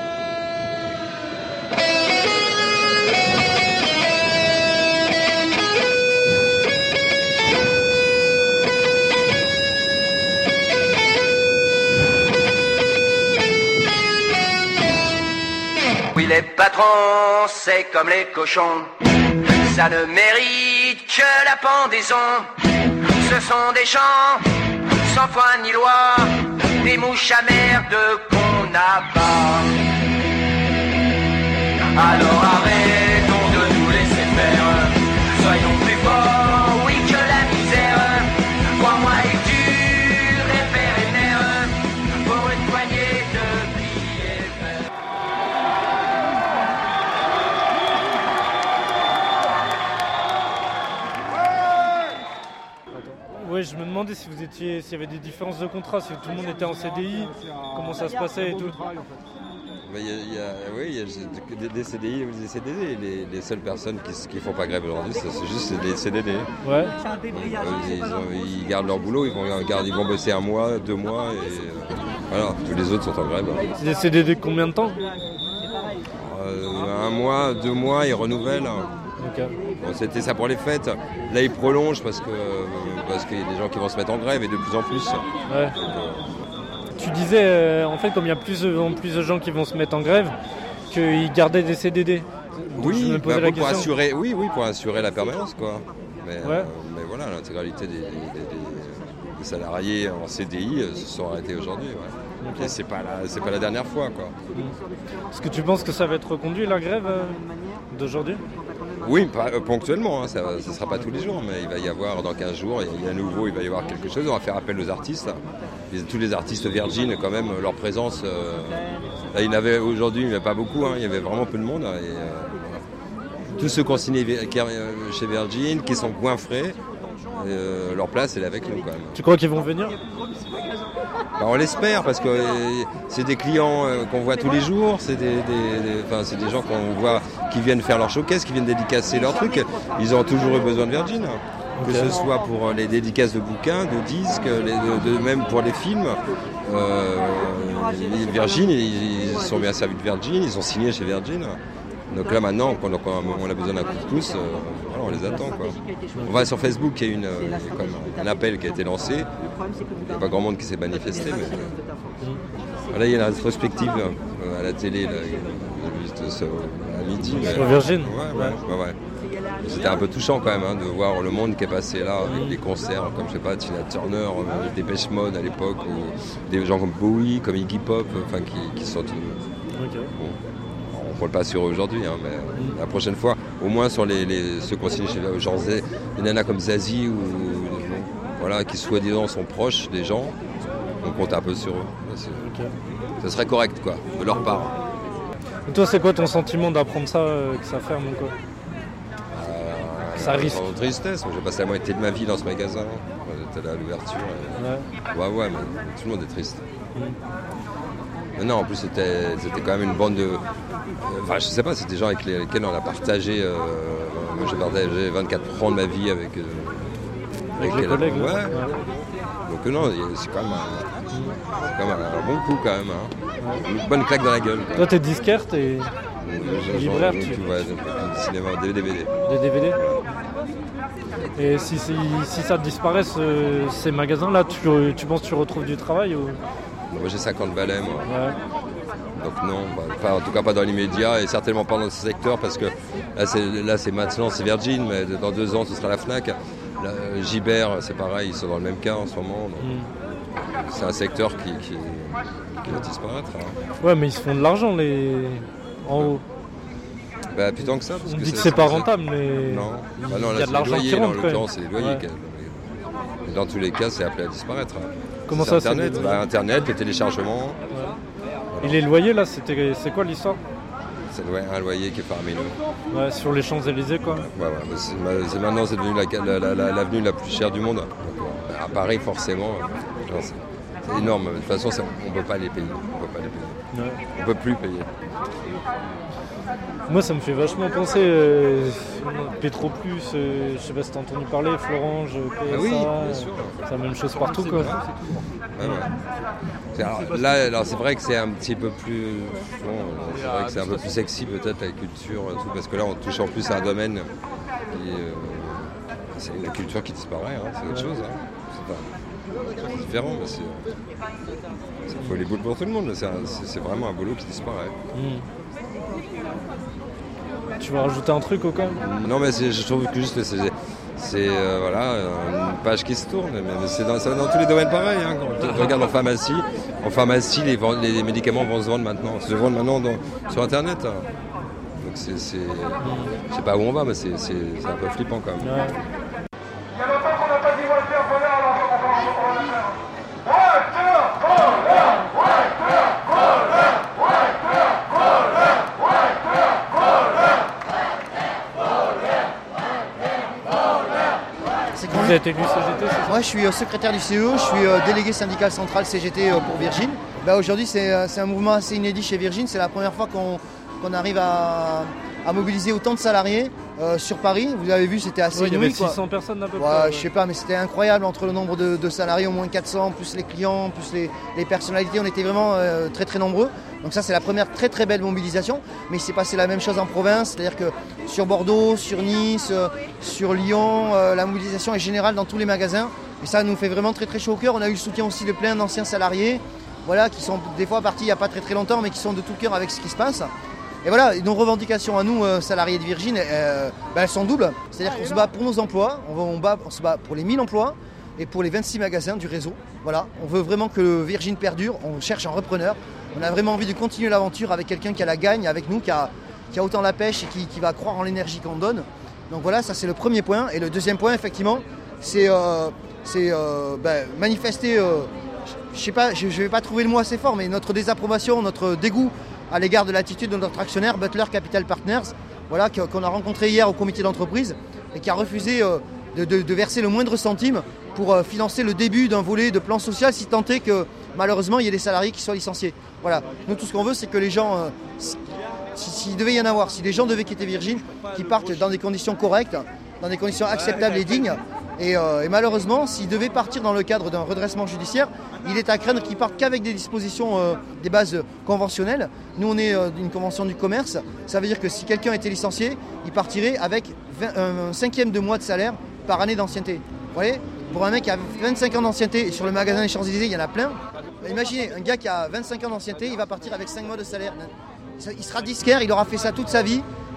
Oui, les patrons, c'est comme les cochons, ça ne mérite que la pendaison. Ce sont des gens sans foi ni loi, des mouches à merde qu'on n'a pas. Alors arrêtons de nous laisser faire, soyons plus forts, oui, que la misère. Crois-moi, est dur et pérennaire pour une poignée de billets verts. Ouais, je me demandais si vous étiez, s'il y avait des différences de contrat, si tout le monde était en C D I, comment ça se passait et tout. Il y a, il y a, oui, il y a des, des C D I ou des C D D. Les, les seules personnes qui ne font pas grève aujourd'hui, c'est, c'est juste des C D D. Ouais. Ils, ils, ont, ils gardent leur boulot, ils vont, ils vont bosser un mois, deux mois, et euh, voilà, tous les autres sont en grève. C'est des C D D de combien de temps? euh, Un mois, deux mois, ils renouvellent. Okay. Bon, c'était ça pour les fêtes. Là, ils prolongent parce, que, parce qu'il y a des gens qui vont se mettre en grève et de plus en plus. Ouais. Tu disais, euh, en fait, comme il y a plus de, plus de gens qui vont se mettre en grève, qu'ils gardaient des C D D. Donc oui, je me posais bah, la pour, question. assurer, oui, oui, pour assurer la permanence, quoi. Mais, ouais. euh, mais voilà, l'intégralité des, des, des, des salariés en C D I euh, se sont arrêtés aujourd'hui. Ouais. Okay. Et c'est pas la, c'est pas la dernière fois, quoi. Est-ce que tu penses que ça va être reconduit, la grève euh, d'aujourd'hui? Oui, pas, euh, ponctuellement, hein, ça ne sera pas tous les jours, mais il va y avoir dans quinze jours, il y a à nouveau, il va y avoir quelque chose. On va faire appel aux artistes. Les, tous les artistes Virgin, quand même, leur présence, euh, là, il y en avait aujourd'hui, il n'y avait pas beaucoup, hein, il y avait vraiment peu de monde. Et, euh, tous ceux qui ont signé chez Virgin, qui sont goinfrés, euh, leur place, elle est avec nous, quand même. Tu crois qu'ils vont venir? Ben, on l'espère parce que euh, c'est des clients euh, qu'on voit tous les jours, c'est des, des, des, enfin, c'est des gens qu'on voit qui viennent faire leur showcase, qui viennent dédicacer leurs trucs. Ils ont toujours eu besoin de Virgin, que ce soit pour les dédicaces de bouquins, de disques, les, de, de, même pour les films. Euh, Virgin, ils, ils sont bien servis de Virgin, ils ont signé chez Virgin. Donc là maintenant, quand on a besoin d'un coup de pouce, euh, voilà, on les attend, quoi. On va sur Facebook, il y a une, euh, comme un appel qui a été lancé. Il n'y a pas grand monde qui s'est manifesté, mais voilà, il y a une rétrospective euh, à la télé là, juste, euh, à midi. Sur Virgin. Ouais, ouais, ouais, ouais. c'était un peu touchant quand même hein, de voir le monde qui est passé là avec des concerts comme je sais pas Tina Turner, euh, Depeche Mode à l'époque ou des gens comme Bowie, comme Iggy Pop, enfin qui, qui sont euh, okay. bon, on ne parle pas sur eux aujourd'hui, hein, mais la prochaine fois, au moins sur les, les ceux qu'on signe chez genre des nanas comme Zazie ou voilà qui soi-disant sont proches des gens, on compte un peu sur eux. Okay. Ça serait correct quoi, de leur part. Et toi, c'est quoi ton sentiment d'apprendre ça, euh, que ça ferme ou quoi? euh, Ça risque. En tristesse, moi j'ai passé la moitié de ma vie dans ce magasin. J'étais là à l'ouverture. Et... Ouais. ouais, ouais, mais tout le monde est triste. Mm. Mais non, en plus c'était, c'était quand même une bande de. Enfin, je sais pas, c'était des gens avec lesquels on a partagé. Euh... Moi j'ai partagé vingt-quatre ans de ma vie avec. Euh... Avec, avec les collègues. Ouais. ouais. Donc non, c'est quand même un, c'est quand même un bon coup quand même. Hein. Une bonne claque dans la gueule. Quoi. Toi t'es disquaire, t'es libraire, tu vois, du cinéma, des D V D. Des D V D. Et si, si, si ça disparaît, ce, ces magasins-là, tu, tu penses que tu retrouves du travail ou... Moi j'ai cinquante balais moi. Ouais. Donc non, bah, pas, en tout cas pas dans l'immédiat et certainement pas dans ce secteur parce que là c'est, là, c'est maintenant c'est Virgin, mais dans deux ans ce sera la Fnac. Là, Gibert, c'est pareil, ils sont dans le même cas en ce moment. Donc mm. C'est un secteur qui, qui, qui va disparaître. Hein. Ouais, mais ils se font de l'argent les en haut. Bah plus tant que ça. Parce On que dit c'est, que c'est, c'est pas c'est... rentable, mais non. il bah non, là, y a de l'argent loyers, qui rentre. En l'occurrence, c'est les loyers. Ouais. Qui... Dans tous les cas, c'est appelé à disparaître. Hein. Comment c'est ça, Internet, c'est bah, Internet, le téléchargement. Ouais. Voilà. Et les loyers là, c'était... c'est quoi l'histoire? C'est un loyer qui est faramineux. Ouais, sur les Champs-Élysées quoi. Ouais, ouais, c'est, c'est maintenant c'est devenu la, la, la, la, l'avenue la plus chère du monde. Donc, à Paris forcément, non, c'est, c'est énorme. De toute façon, c'est, on ne peut pas les payer. On peut pas les payer. Ouais. On peut plus payer. Moi, ça me fait vachement penser euh, Petroplus, euh, je sais pas si t'as entendu parler, Florange, P S A, ah oui, bien sûr. C'est la même chose partout c'est quoi. Vrai, c'est ouais, ouais. C'est, alors, là, alors, c'est vrai que c'est un petit peu plus, bon, c'est vrai que c'est un peu plus sexy peut-être la culture, tout, parce que là on touche en plus à un domaine qui, euh, c'est la culture qui disparaît, hein, c'est autre chose. Hein. C'est, pas, c'est différent, mais c'est, c'est faut les boules pour tout le monde. C'est, un, c'est, c'est vraiment un boulot qui disparaît. Mmh. Tu veux rajouter un truc au cas? Non, mais c'est, je trouve que juste c'est, c'est euh, voilà, une page qui se tourne. Mais c'est dans, c'est dans tous les domaines pareil. Hein. Quand tu regardes en pharmacie, en pharmacie, les, les médicaments vont se vendre maintenant, se vendent maintenant dans, sur Internet. Hein. Donc c'est, c'est, je sais pas où on va, mais c'est, c'est, c'est un peu flippant quand même. Ouais. Il y a longtemps qu'on n'a pas dit Walter Bonheur, alors on va Vous êtes élu C G T, c'est ça? Moi je suis secrétaire du C E, je suis délégué syndical central C G T pour Virgin. Bah, aujourd'hui c'est, c'est un mouvement assez inédit chez Virgin, c'est la première fois qu'on, qu'on arrive à, à mobiliser autant de salariés euh, sur Paris. Vous avez vu, c'était assez ouais, inouï. Il y avait six cents personnes à peu ouais, près. Ouais. Je sais pas, mais c'était incroyable entre le nombre de, de salariés, au moins quatre cents, plus les clients, plus les, les personnalités, on était vraiment euh, très très nombreux. Donc ça c'est la première très très belle mobilisation, mais il s'est passé la même chose en province, c'est-à-dire que sur Bordeaux, sur Nice, euh, sur Lyon, euh, la mobilisation est générale dans tous les magasins et ça nous fait vraiment très très chaud au cœur. On a eu le soutien aussi de plein d'anciens salariés, voilà, qui sont des fois partis il n'y a pas très très longtemps mais qui sont de tout cœur avec ce qui se passe. Et voilà, et nos revendications à nous, euh, salariés de Virgin, euh, ben, elles sont doubles, c'est-à-dire qu'on se bat pour nos emplois, on, va, on, bat, on se bat pour les mille emplois et pour les vingt-six magasins du réseau. Voilà, on veut vraiment que le Virgin perdure, on cherche un repreneur. On a vraiment envie de continuer l'aventure avec quelqu'un qui a la gagne, avec nous, qui a, qui a autant la pêche et qui, qui va croire en l'énergie qu'on donne. Donc voilà, ça c'est le premier point. Et le deuxième point, effectivement, c'est, euh, c'est euh, ben, manifester, euh, je sais pas, je ne vais pas trouver le mot assez fort, mais notre désapprobation, notre dégoût à l'égard de l'attitude de notre actionnaire, Butler Capital Partners, voilà, qu'on a rencontré hier au comité d'entreprise et qui a refusé euh, de, de, de verser le moindre centime pour euh, financer le début d'un volet de plan social, si tant est que malheureusement il y a des salariés qui soient licenciés. Voilà, nous tout ce qu'on veut c'est que les gens, euh, s'il si, si devait y en avoir, si les gens devaient quitter Virgin, qu'ils partent dans des conditions correctes, dans des conditions acceptables et dignes. Et, euh, et malheureusement, s'ils devaient partir dans le cadre d'un redressement judiciaire, il est à craindre qu'ils partent qu'avec des dispositions, euh, des bases conventionnelles. Nous on est euh, une convention du commerce, ça veut dire que si quelqu'un était licencié, il partirait avec vingt, un cinquième de mois de salaire par année d'ancienneté. Vous voyez ? Pour un mec qui a vingt-cinq ans d'ancienneté, et sur le magasin des Champs-Élysées, il y en a plein. Imaginez, un gars qui a vingt-cinq ans d'ancienneté, il va partir avec cinq mois de salaire. Il sera disquaire, il aura fait ça toute sa vie.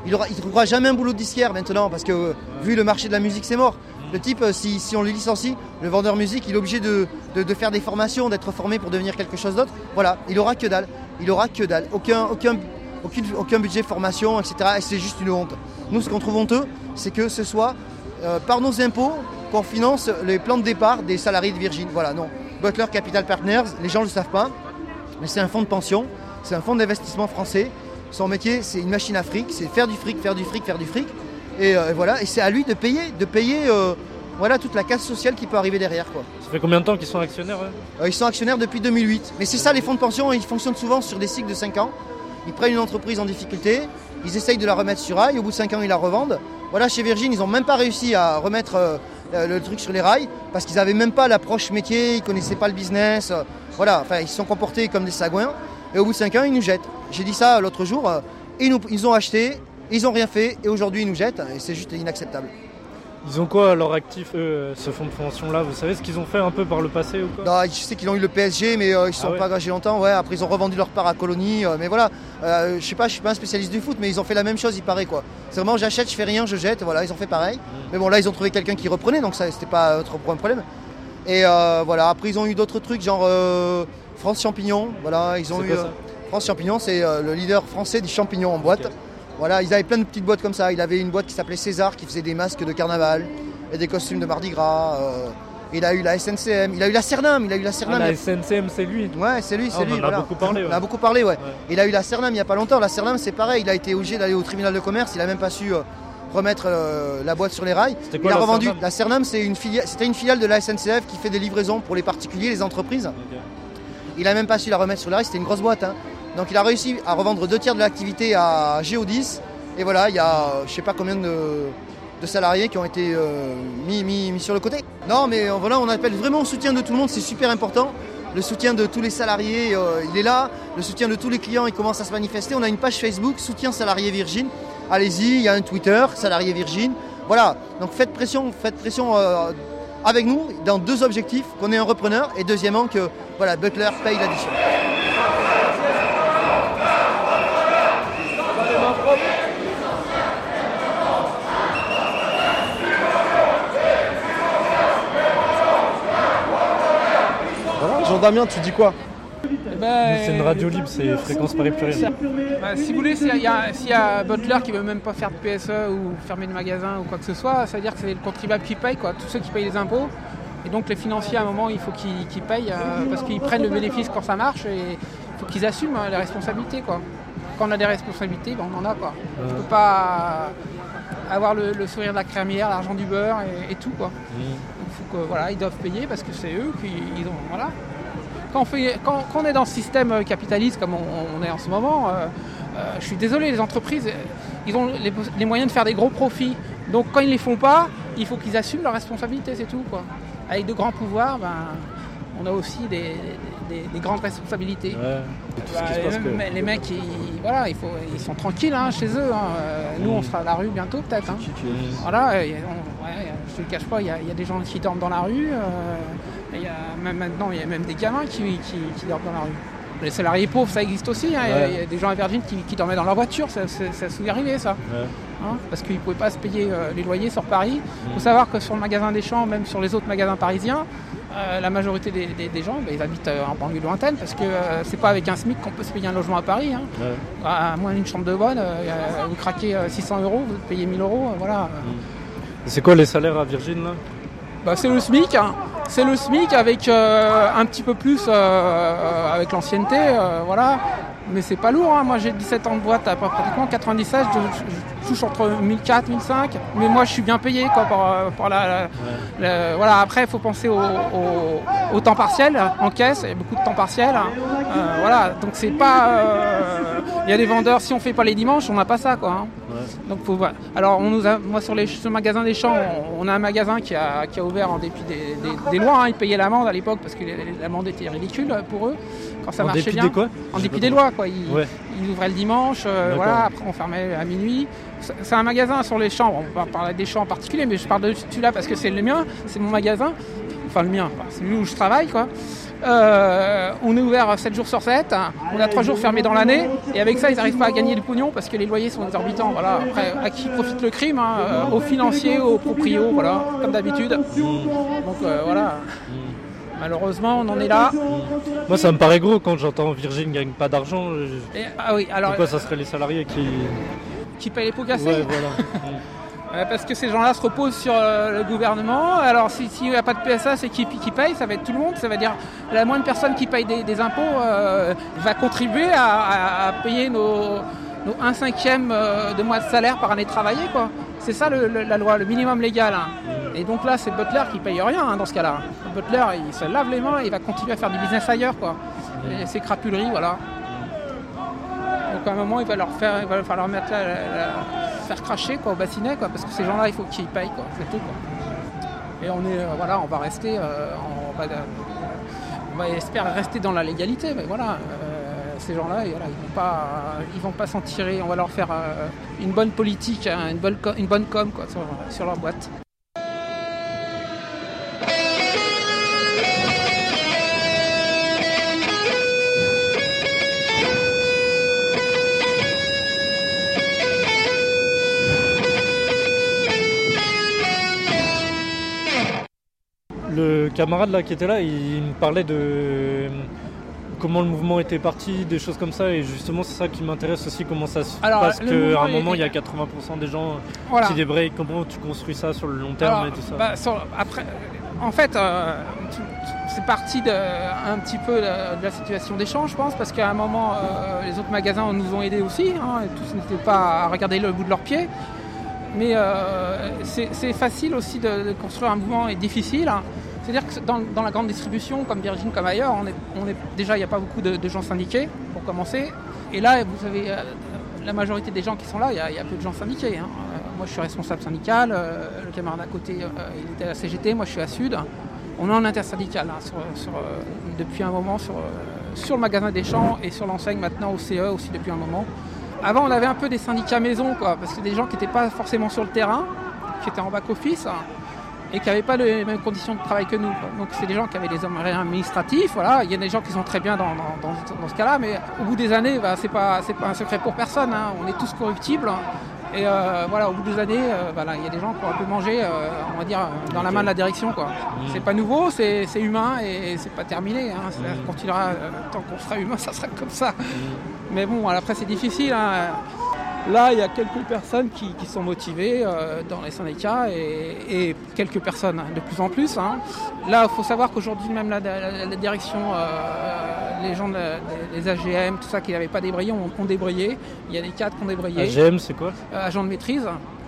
il ne trouvera jamais un boulot de disquaire maintenant, parce que euh, vu le marché de la musique, c'est mort. Le type, euh, si, si on le licencie, le vendeur musique, il est obligé de, de, de faire des formations, d'être formé pour devenir quelque chose d'autre. Voilà, il aura que dalle. Il aura que dalle. Aucun, aucun, aucune, aucun budget formation, et cetera. Et c'est juste une honte. Nous, ce qu'on trouve honteux, c'est que ce soit euh, par nos impôts qu'on finance les plans de départ des salariés de Virgin. Voilà, non. Butler Capital Partners, les gens ne le savent pas, mais c'est un fonds de pension, c'est un fonds d'investissement français. Son métier, c'est une machine à fric, c'est faire du fric, faire du fric, faire du fric. Et, euh, et voilà, et c'est à lui de payer, de payer euh, voilà, toute la casse sociale qui peut arriver derrière, quoi. Ça fait combien de temps qu'ils sont actionnaires ouais euh, Ils sont actionnaires depuis deux mille huit. Mais c'est ça, les fonds de pension, ils fonctionnent souvent sur des cycles de cinq ans. Ils prennent une entreprise en difficulté, ils essayent de la remettre sur rail, au bout de cinq ans, ils la revendent. Voilà, chez Virgin, ils n'ont même pas réussi à remettre euh, le truc sur les rails, parce qu'ils n'avaient même pas l'approche métier, ils ne connaissaient pas le business. Euh, voilà, enfin, ils se sont comportés comme des sagouins. Et au bout de cinq ans, ils nous jettent. J'ai dit ça l'autre jour, euh, ils, nous, ils ont acheté, ils n'ont rien fait, et aujourd'hui, ils nous jettent, et c'est juste inacceptable. Ils ont quoi à leur actif, eux, ce fonds de pension-là? Vous savez ce qu'ils ont fait un peu par le passé ou quoi? Non, je sais qu'ils ont eu le P S G, mais euh, ils ne sont ah ouais. pas engagés longtemps. Ouais, après, ils ont revendu leur part à Colony. Euh, mais voilà, euh, je sais pas, je suis pas un spécialiste du foot, mais ils ont fait la même chose, il paraît, quoi. C'est vraiment, j'achète, je fais rien, je jette. Voilà, ils ont fait pareil. Mmh. Mais bon, là, ils ont trouvé quelqu'un qui reprenait, donc ça, c'était pas trop un problème. Et euh, voilà, après, ils ont eu d'autres trucs, genre euh, France Champignon. Voilà, ils ont c'est eu. Quoi, ça euh, France Champignon, c'est euh, le leader français des champignons en boîte. Okay. Voilà, ils avaient plein de petites boîtes comme ça. Il avait une boîte qui s'appelait César, qui faisait des masques de carnaval et des costumes de Mardi Gras. Euh, il a eu la S N C M, il a eu la Cernam, il a eu la Cernam. Ah, la S N C M, c'est lui. Ouais, c'est lui, c'est ah, lui. On en voilà. a beaucoup parlé. Ouais. On a beaucoup parlé, ouais. ouais. Il a eu la Cernam il n'y a pas longtemps. La Cernam, c'est pareil. Il a été obligé d'aller au tribunal de commerce. Il n'a même pas su euh, remettre euh, la boîte sur les rails. C'était quoi, il a la revendu. Cernam La Cernam, c'est une filiale. C'était une filiale de la S N C F qui fait des livraisons pour les particuliers, les entreprises. Okay. Il n'a même pas su la remettre sur les rails. C'était une grosse boîte. Hein. Donc, il a réussi à revendre deux tiers de l'activité à Géodis. Et voilà, il y a, je sais pas combien de, de salariés qui ont été euh, mis, mis, mis sur le côté. Non, mais euh, voilà, on appelle vraiment au soutien de tout le monde, c'est super important. Le soutien de tous les salariés, euh, il est là. Le soutien de tous les clients, il commence à se manifester. On a une page Facebook, soutien salarié Virgin. Allez-y, il y a un Twitter, salarié Virgin. Voilà, donc faites pression, faites pression euh, avec nous dans deux objectifs, qu'on ait un repreneur et deuxièmement que voilà, Butler paye l'addition. Jean Damien, tu dis quoi? Ben, c'est une radio libre, c'est Fréquence Paris Pluriel. Bah, si vous voulez, s'il y, y, y a Butler qui veut même pas faire de P S E ou fermer de magasin ou quoi que ce soit, ça veut dire que c'est le contribuable qui paye, quoi, tous ceux qui payent les impôts. Et donc les financiers, à un moment, il faut qu'ils, qu'ils payent euh, parce qu'ils prennent le bénéfice quand ça marche et il faut qu'ils assument hein, les responsabilités, quoi. Quand on a des responsabilités, ben, on en a, quoi. Ouais. On ne peut pas avoir le, le sourire de la crémière, l'argent du beurre et, et tout, quoi. Mmh. Il faut que, voilà, ils doivent payer parce que c'est eux qui ils ont, voilà. Quand on, fait, quand, quand on est dans ce système capitaliste comme on, on est en ce moment, euh, euh, je suis désolé, les entreprises, ils ont les, les moyens de faire des gros profits. Donc quand ils ne les font pas, il faut qu'ils assument leurs responsabilités, c'est tout, quoi. Avec de grands pouvoirs, ben, on a aussi des, des, des grandes responsabilités. Ouais, tout bah, ce qui se passe les, que... les mecs, ils, voilà, il faut, ils sont tranquilles hein, chez eux. Hein. Nous, mmh. on sera à la rue bientôt, peut-être. Hein. Voilà, et on, ouais, je ne te cache pas, il y, y a des gens qui dorment dans la rue. Euh, y a, même maintenant, il y a même des gamins qui, qui, qui dorment dans la rue. Les salariés pauvres, ça existe aussi. Il hein. ouais. y, y a des gens à Virgin qui, qui dormaient dans leur voiture. Ça, ça, ça s'est arrivé, ça. Ouais. Hein, parce qu'ils ne pouvaient pas se payer euh, les loyers sur Paris. Il mmh. faut savoir que sur le magasin des Champs, même sur les autres magasins parisiens, euh, la majorité des, des, des gens, bah, ils habitent euh, en banlieue lointaine parce que euh, c'est pas avec un SMIC qu'on peut se payer un logement à Paris. Hein. Ouais. À moins d'une chambre de bonne, euh, vous craquez euh, six cents euros, vous payez mille euros. Euh, voilà. Mmh. C'est quoi les salaires à Virgin là? Bah, c'est le SMIC, hein. C'est le SMIC avec euh, un petit peu plus euh, avec l'ancienneté, euh, voilà. Mais c'est pas lourd, hein. Moi j'ai dix-sept ans de boîte, à pratiquement quatre-vingt-dix-sept, je, je touche entre mille quatre cents, mille cinq cents, mais moi je suis bien payé quoi, pour, pour la, la, ouais. la, voilà. Après il faut penser au, au, au temps partiel en caisse, il y a beaucoup de temps partiel, hein. euh, voilà. Donc c'est pas, il euh, y a des vendeurs, si on fait pas les dimanches, on n'a pas ça quoi. Hein. Ouais. Donc faut, voilà. Alors on nous a, moi sur, les, sur le magasin des Champs, on, on a un magasin qui a, qui a ouvert en dépit des, des, des lois, hein. Ils payaient l'amende à l'époque parce que l'amende était ridicule pour eux quand ça en marchait dépit bien. Des quoi en dépit des lois quoi. Ils, ouais. ils ouvraient le dimanche, euh, voilà. Après on fermait à minuit. C'est un magasin sur les Champs. On va parler des Champs en particulier, mais je parle de celui-là parce que c'est le mien, c'est mon magasin. Enfin le mien, c'est celui où je travaille quoi. Euh, on est ouvert sept jours sur sept, on a trois jours fermés dans l'année, et avec ça ils n'arrivent pas à gagner du pognon parce que les loyers sont exorbitants. Voilà. Après, à qui profite le crime, hein, euh, aux financiers, aux proprios, voilà, comme d'habitude. Donc euh, voilà. Malheureusement, on en est là. Moi, ça me paraît gros quand j'entends Virgin ne gagne pas d'argent. Je... Et, ah oui, alors. Pourquoi ça serait les salariés qui. Qui payent les pots cassés. Ouais, voilà. euh, parce que ces gens-là se reposent sur euh, le gouvernement. Alors, s'il si n'y a pas de P S A, c'est qui, qui paye. Ça va être tout le monde. Ça veut dire la moindre personne qui paye des, des impôts euh, va contribuer à, à, à payer nos, nos un cinquième de mois de salaire par année travaillée, quoi. C'est ça le, le, la loi, le minimum légal. Hein. Et donc là, c'est Butler qui paye rien hein, dans ce cas-là. Butler, il se lave les mains et il va continuer à faire du business ailleurs, quoi. Et c'est crapulerie, voilà. Donc à un moment, il va leur faire, il va falloir mettre la, la, la, faire cracher quoi, au bassinet, quoi, parce que ces gens-là, il faut qu'ils payent, quoi. C'est tout, quoi. Et on est, euh, voilà, on va rester, euh, on, va, on va espérer rester dans la légalité, mais voilà. Euh, ces gens-là, voilà, ils vont pas, ils vont pas s'en tirer. On va leur faire euh, une bonne politique, hein, une bonne, une bonne com, quoi, sur, sur leur boîte. Le camarade là qui était là, il me parlait de comment le mouvement était parti, des choses comme ça, et justement c'est ça qui m'intéresse aussi, comment ça se Alors, passe, qu'à un est... moment il y a quatre-vingts pour cent des gens voilà. qui débrayent, comment tu construis ça sur le long terme. Alors, et tout ça. Bah, sur, après, en fait, euh, c'est parti de, un petit peu de, de la situation d'échange, je pense, parce qu'à un moment euh, les autres magasins nous ont aidés aussi, hein, et tous n'étaient pas à regarder le bout de leurs pieds. Mais euh, c'est, c'est facile aussi de, de construire un mouvement et difficile. Hein. C'est-à-dire que dans, dans la grande distribution, comme Virgin, comme ailleurs, on est, on est, déjà il n'y a pas beaucoup de, de gens syndiqués, pour commencer. Et là, vous savez, euh, la majorité des gens qui sont là, il y a, il y a peu de gens syndiqués. Hein. Euh, moi, je suis responsable syndical, euh, le camarade à côté, euh, il était à la C G T, moi, je suis à Sud. On est en intersyndical hein, sur, sur, euh, depuis un moment sur, euh, sur le magasin des champs et sur l'enseigne maintenant au C E aussi depuis un moment. Avant, on avait un peu des syndicats maison, quoi, parce que des gens qui n'étaient pas forcément sur le terrain, qui étaient en back-office et qui n'avaient pas les mêmes conditions de travail que nous. Quoi. Donc, c'est des gens qui avaient des horaires administratifs. Voilà. Il y a des gens qui sont très bien dans, dans, dans, dans ce cas-là, mais au bout des années, bah, ce n'est pas, c'est pas un secret pour personne. Hein. On est tous corruptibles. Et euh, voilà, au bout des années, euh, voilà, il y a des gens qui ont un peu mangé, euh, on va dire, dans la main de la direction. Quoi. Mmh. C'est pas nouveau, c'est, c'est humain et c'est pas terminé. Hein. Ça mmh. continuera, euh, tant qu'on sera humain, ça sera comme ça. Mmh. Mais bon, après, c'est difficile. Hein. Là, il y a quelques personnes qui, qui sont motivées euh, dans les syndicats et, et quelques personnes hein, de plus en plus. Hein. Là, il faut savoir qu'aujourd'hui, même la, la, la direction, euh, les gens, de, les A G M, tout ça, qui n'avaient pas débrayé, ont, ont débrayé. Il y a des cadres qui ont débrayé. A G M, c'est quoi ? euh, Agent de maîtrise.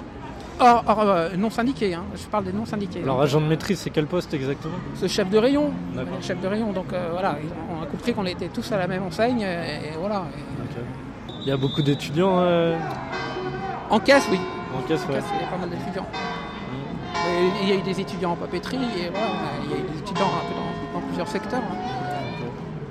Or, or euh, non syndiqués, hein. Je parle des non syndiqués. Alors, donc, agent de maîtrise, c'est quel poste exactement ? C'est chef de rayon. D'accord. Chef de rayon, donc euh, voilà, on a compris qu'on était tous à la même enseigne et, et voilà. Et, okay. Il y a beaucoup d'étudiants euh... En caisse, oui. En caisse, ouais. En caisse, il y a pas mal d'étudiants. Mmh. Il y a eu des étudiants en papeterie, et voilà, il y a eu des étudiants un peu dans, dans plusieurs secteurs. Hein.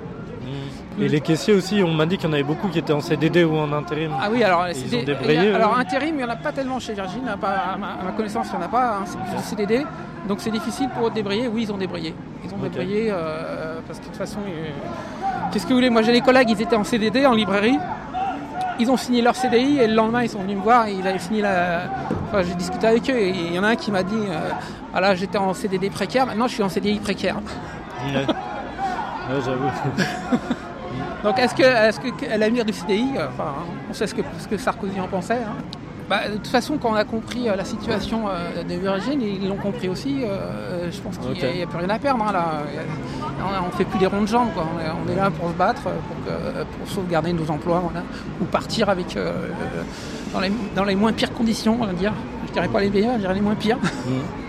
Mmh. Et mmh. les caissiers aussi, on m'a dit qu'il y en avait beaucoup qui étaient en C D D ou en intérim. Ah oui, alors, ils C D, ont débrayé, il y a, alors euh... intérim, il n'y en a pas tellement chez Virgin, à, pas, à, ma, à ma connaissance, il n'y en a pas, hein, c'est plus okay. du C D D. Donc c'est difficile pour eux de débrayer. Oui, ils ont débrayé. Ils ont okay. débrayé euh, parce que de toute façon, euh, qu'est-ce que vous voulez ? Moi j'ai des collègues, ils étaient en C D D, en librairie. Ils ont signé leur C D I et le lendemain ils sont venus me voir et ils avaient fini la... Enfin, j'ai discuté avec eux et il y en a un qui m'a dit euh, ah là j'étais en C D D précaire, maintenant je suis en C D I précaire. Ouais, ouais j'avoue. Donc est-ce que, est-ce que l'avenir du C D I, enfin, on sait ce que, ce que Sarkozy en pensait. Hein. Bah, de toute façon, quand on a compris euh, la situation euh, de Virgin, ils l'ont compris aussi. Euh, je pense qu'il n'y okay. a, a plus rien à perdre. Hein, là. On ne fait plus des ronds de jambes. Quoi. On, est, on est là pour se battre, pour, que, pour sauvegarder nos emplois, voilà, ou partir avec euh, dans, les, dans les moins pires conditions, on va dire. Je ne dirais pas les meilleures, je dirais les moins pires. Mmh.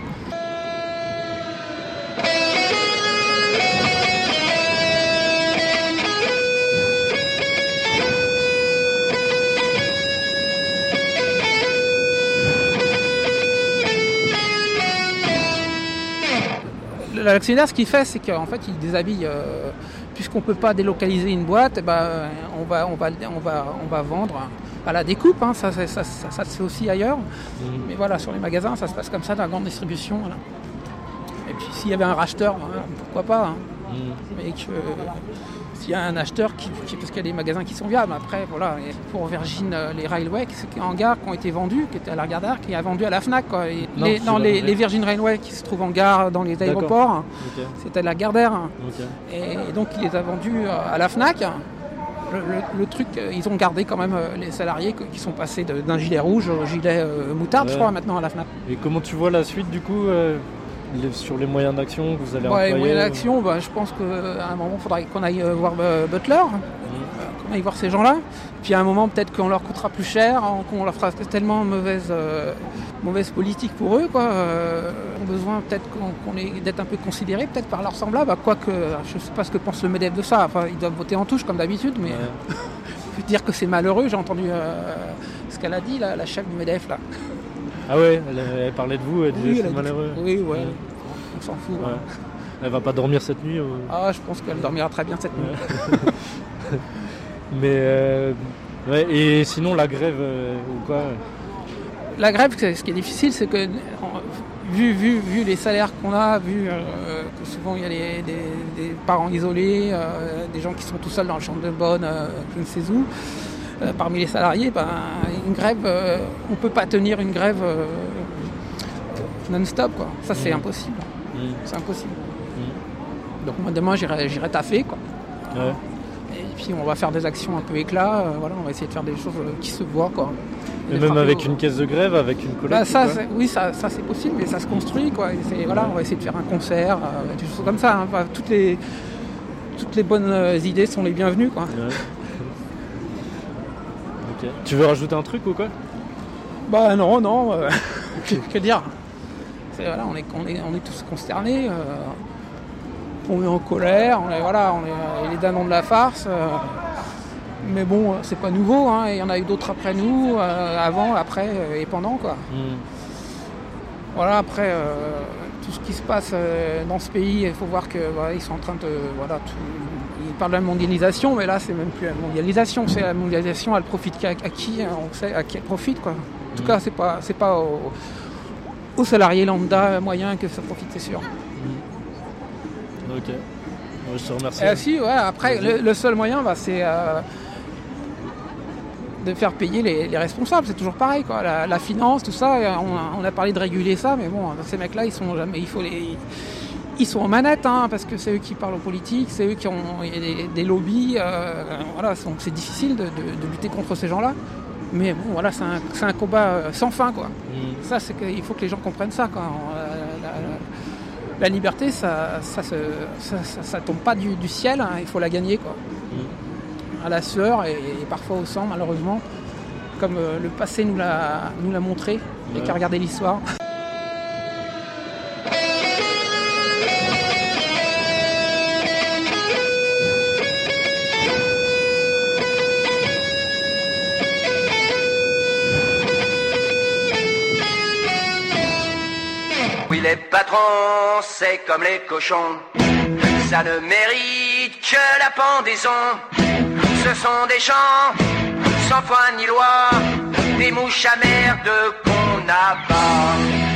L'actionnaire, ce qu'il fait, c'est qu'en fait, il déshabille. Euh, puisqu'on ne peut pas délocaliser une boîte, bah, on, va, on, va, on, va, on va vendre à la découpe. Hein, ça, ça, ça, ça, ça se fait aussi ailleurs. Mmh. Mais voilà, sur les magasins, ça se passe comme ça dans la grande distribution. Voilà. Et puis, s'il y avait un racheteur, hein, pourquoi pas. Hein. Mmh. Et que euh, s'il y a un acheteur, qui, qui, parce qu'il y a des magasins qui sont viables, après, voilà. Et pour Virgin, euh, les Railway, c'est un gare qui ont été vendus, qui était à la Gardère, qui a vendu à la Fnac. Quoi. Et non, les, non les, les Virgin Railway qui se trouvent en gare dans les aéroports, okay. C'était à la Gardère. Okay. Et, et donc, il les a vendus à la Fnac. Le, le, le truc, ils ont gardé quand même les salariés qui sont passés de, d'un gilet rouge au gilet euh, moutarde, ouais. Je crois, maintenant à la Fnac. Et comment tu vois la suite, du coup, euh, les, sur les moyens d'action que vous allez ouais, employer? Les moyens d'action, bah, je pense qu'à un moment, il faudra qu'on aille voir euh, Butler, mmh. qu'on aille voir ces gens-là. Puis à un moment, peut-être qu'on leur coûtera plus cher, qu'on leur fera tellement mauvaise, euh, mauvaise politique pour eux, quoi. Euh, ont besoin peut-être qu'on, qu'on ait, d'être un peu considérés, peut-être par leurs semblables. Quoique, je ne sais pas ce que pense le MEDEF de ça. Enfin, ils doivent voter en touche comme d'habitude, mais ouais. Je veux dire que c'est malheureux. J'ai entendu euh, ce qu'elle a dit, la, la chef du MEDEF là. Ah ouais, elle, elle parlait de vous, elle disait oui, c'est elle malheureux. Dit, oui, ouais. ouais. On s'en fout. Ouais. Ouais. Elle va pas dormir cette nuit. Ou... Ah, je pense qu'elle dormira très bien cette nuit. Ouais. Mais euh, ouais, et sinon la grève euh, ou quoi? La grève, ce qui est difficile, c'est que vu, vu, vu les salaires qu'on a, vu euh, que souvent il y a les, des, des parents isolés, euh, des gens qui sont tout seuls dans le champ de bonne, euh, je ne sais où, euh, parmi les salariés, ben, une grève, euh, on ne peut pas tenir une grève euh, non-stop, quoi. Ça c'est mmh. impossible. Mmh. C'est impossible. Mmh. Donc moi demain j'irai, j'irai taffer, quoi. Ouais. Et puis on va faire des actions un peu éclat, euh, voilà, on va essayer de faire des choses euh, qui se voient, quoi. Et même avec au... une caisse de grève, avec une collecte. Bah ça, c'est, oui, ça, ça c'est possible, mais ça se construit, quoi. Et c'est, voilà, on va essayer de faire un concert, euh, des choses comme ça. Hein. Enfin, toutes les toutes les bonnes euh, idées sont les bienvenues, quoi. Ouais. Okay. Tu veux rajouter un truc ou quoi? Bah non, non. Euh, que, que dire? C'est, voilà, on est on est on est tous consternés. Euh, on est en colère. On est voilà, on est les dindons de la farce. Euh, Mais bon, c'est pas nouveau, hein. Il y en a eu d'autres après nous, euh, avant, après euh, et pendant, quoi. Mm. Voilà, après, euh, tout ce qui se passe euh, dans ce pays, il faut voir que voilà, ils sont en train de... Voilà, tout, ils parlent de la mondialisation, mais là, c'est même plus la mondialisation. C'est la mondialisation, elle profite à, à qui? On sait à qui elle profite, quoi. En tout mm. cas, c'est pas, c'est pas aux, aux salariés lambda moyens que ça profite, c'est sûr. Mm. Ok. Ouais, je te remercie. Euh, si, ouais, après, le, le seul moyen, bah, c'est... Euh, de faire payer les, les responsables, c'est toujours pareil, quoi. La, la finance, tout ça, on a, on a parlé de réguler ça, mais bon, ces mecs-là, ils sont jamais, il faut les, ils sont en manette, hein, parce que c'est eux qui parlent aux politiques, c'est eux qui ont des, des lobbies, euh, voilà, donc c'est difficile de, de, de lutter contre ces gens-là. Mais bon, voilà, c'est un, c'est un combat sans fin, quoi. Mmh. Ça, c'est qu'il faut que les gens comprennent ça, quoi. La, la, la liberté, ça, ça, se, ça, ça, ça tombe pas du, du ciel, hein, il faut la gagner, quoi. Mmh. À la sueur et, et parfois au sang, malheureusement, comme euh, le passé nous l'a, nous l'a montré, ouais. Et qu'à regarder l'histoire. Oui, les patrons, c'est comme les cochons, ça ne mérite que la pendaison. Ce sont des gens sans foi ni loi, des mouches à merde qu'on n'a pas.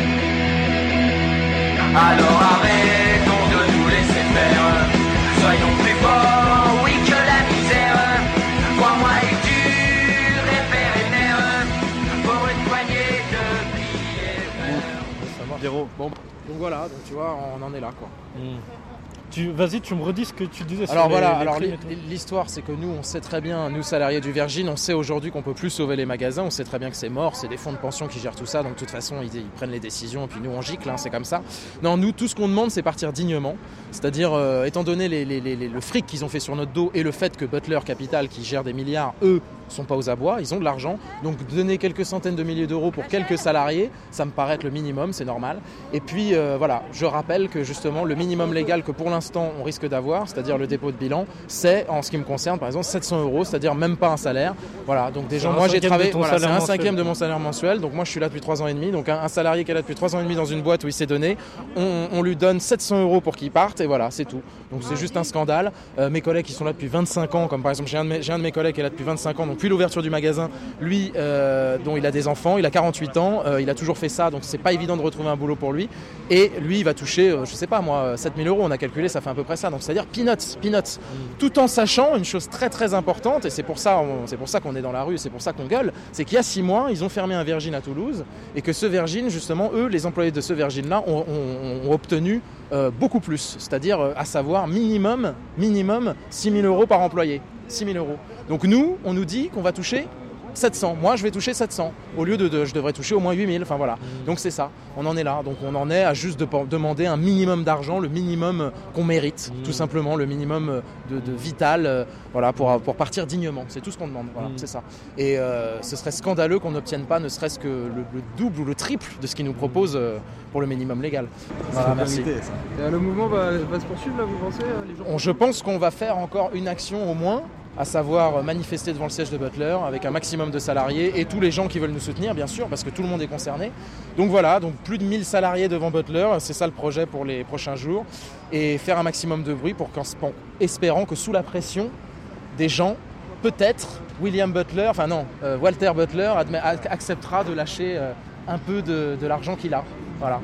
Alors arrêtons de nous laisser faire, soyons plus forts, oui que la misère. Crois-moi est dure et pérénaire, pour une poignée de billets verts. Zéro. Bon, donc voilà, donc tu vois, on en est là, quoi. Mm. Tu, vas-y, tu me redis ce que tu disais sur alors les, voilà, les alors l'histoire, c'est que nous, on sait très bien, nous salariés du Virgin, on sait aujourd'hui qu'on peut plus sauver les magasins, on sait très bien que c'est mort, c'est des fonds de pension qui gèrent tout ça, donc de toute façon, ils, ils prennent les décisions, et puis nous, on gicle, hein, c'est comme ça. Non, nous, tout ce qu'on demande, c'est partir dignement, c'est-à-dire, euh, étant donné les, les, les, les, le fric qu'ils ont fait sur notre dos, et le fait que Butler Capital, qui gère des milliards, eux, sont pas aux abois, ils ont de l'argent, donc donner quelques centaines de milliers d'euros pour quelques salariés, ça me paraît être le minimum, c'est normal. Et puis euh, voilà, je rappelle que justement le minimum légal que pour l'instant on risque d'avoir, c'est-à-dire le dépôt de bilan, c'est en ce qui me concerne par exemple sept cents euros, c'est-à-dire même pas un salaire. Voilà, donc déjà moi j'ai travaillé, voilà, c'est un cinquième de mon salaire mensuel, donc moi je suis là depuis trois ans et demi, donc un, un salarié qui est là depuis trois ans et demi dans une boîte où il s'est donné, on, on lui donne sept cents euros pour qu'il parte et voilà, c'est tout. Donc c'est juste un scandale. Euh, mes collègues qui sont là depuis vingt-cinq ans, comme par exemple j'ai un de mes, j'ai un de mes collègues qui est là depuis vingt-cinq ans, donc depuis l'ouverture du magasin, lui, euh, dont il a des enfants, il a quarante-huit ans, euh, il a toujours fait ça, donc c'est pas évident de retrouver un boulot pour lui. Et lui, il va toucher, euh, je sais pas moi, sept mille euros, on a calculé, ça fait à peu près ça. Donc c'est-à-dire peanuts, peanuts. Mmh. Tout en sachant une chose très très importante, et c'est pour ça, on, c'est pour ça qu'on est dans la rue, c'est pour ça qu'on gueule, c'est qu'il y a six mois, ils ont fermé un Virgin à Toulouse, et que ce Virgin, justement, eux, les employés de ce Virgin-là, ont, ont, ont obtenu euh, beaucoup plus, c'est-à-dire euh, à savoir minimum, minimum six mille euros par employé. six mille euros. Donc nous, on nous dit qu'on va toucher sept cents. Moi, je vais toucher sept cents. Au lieu de, de je devrais toucher au moins huit mille. Enfin voilà. Mmh. Donc c'est ça. On en est là. Donc on en est à juste de demander un minimum d'argent, le minimum qu'on mérite, mmh. tout simplement, le minimum de, de vital, euh, voilà, pour, pour partir dignement. C'est tout ce qu'on demande. Voilà, mmh. c'est ça. Et euh, ce serait scandaleux qu'on n'obtienne pas ne serait-ce que le, le double ou le triple de ce qu'ils nous proposent euh, pour le minimum légal. Voilà, merci. Vérité, ça. Et le mouvement va, va se poursuivre là, vous pensez les jours... on, Je pense qu'on va faire encore une action au moins, à savoir manifester devant le siège de Butler avec un maximum de salariés et tous les gens qui veulent nous soutenir, bien sûr, parce que tout le monde est concerné. Donc voilà, donc plus de mille salariés devant Butler, c'est ça le projet pour les prochains jours, et faire un maximum de bruit pour qu'en espérant que sous la pression des gens, peut-être William Butler, enfin non, euh, Walter Butler admet, acceptera de lâcher euh, un peu de, de l'argent qu'il a. Voilà.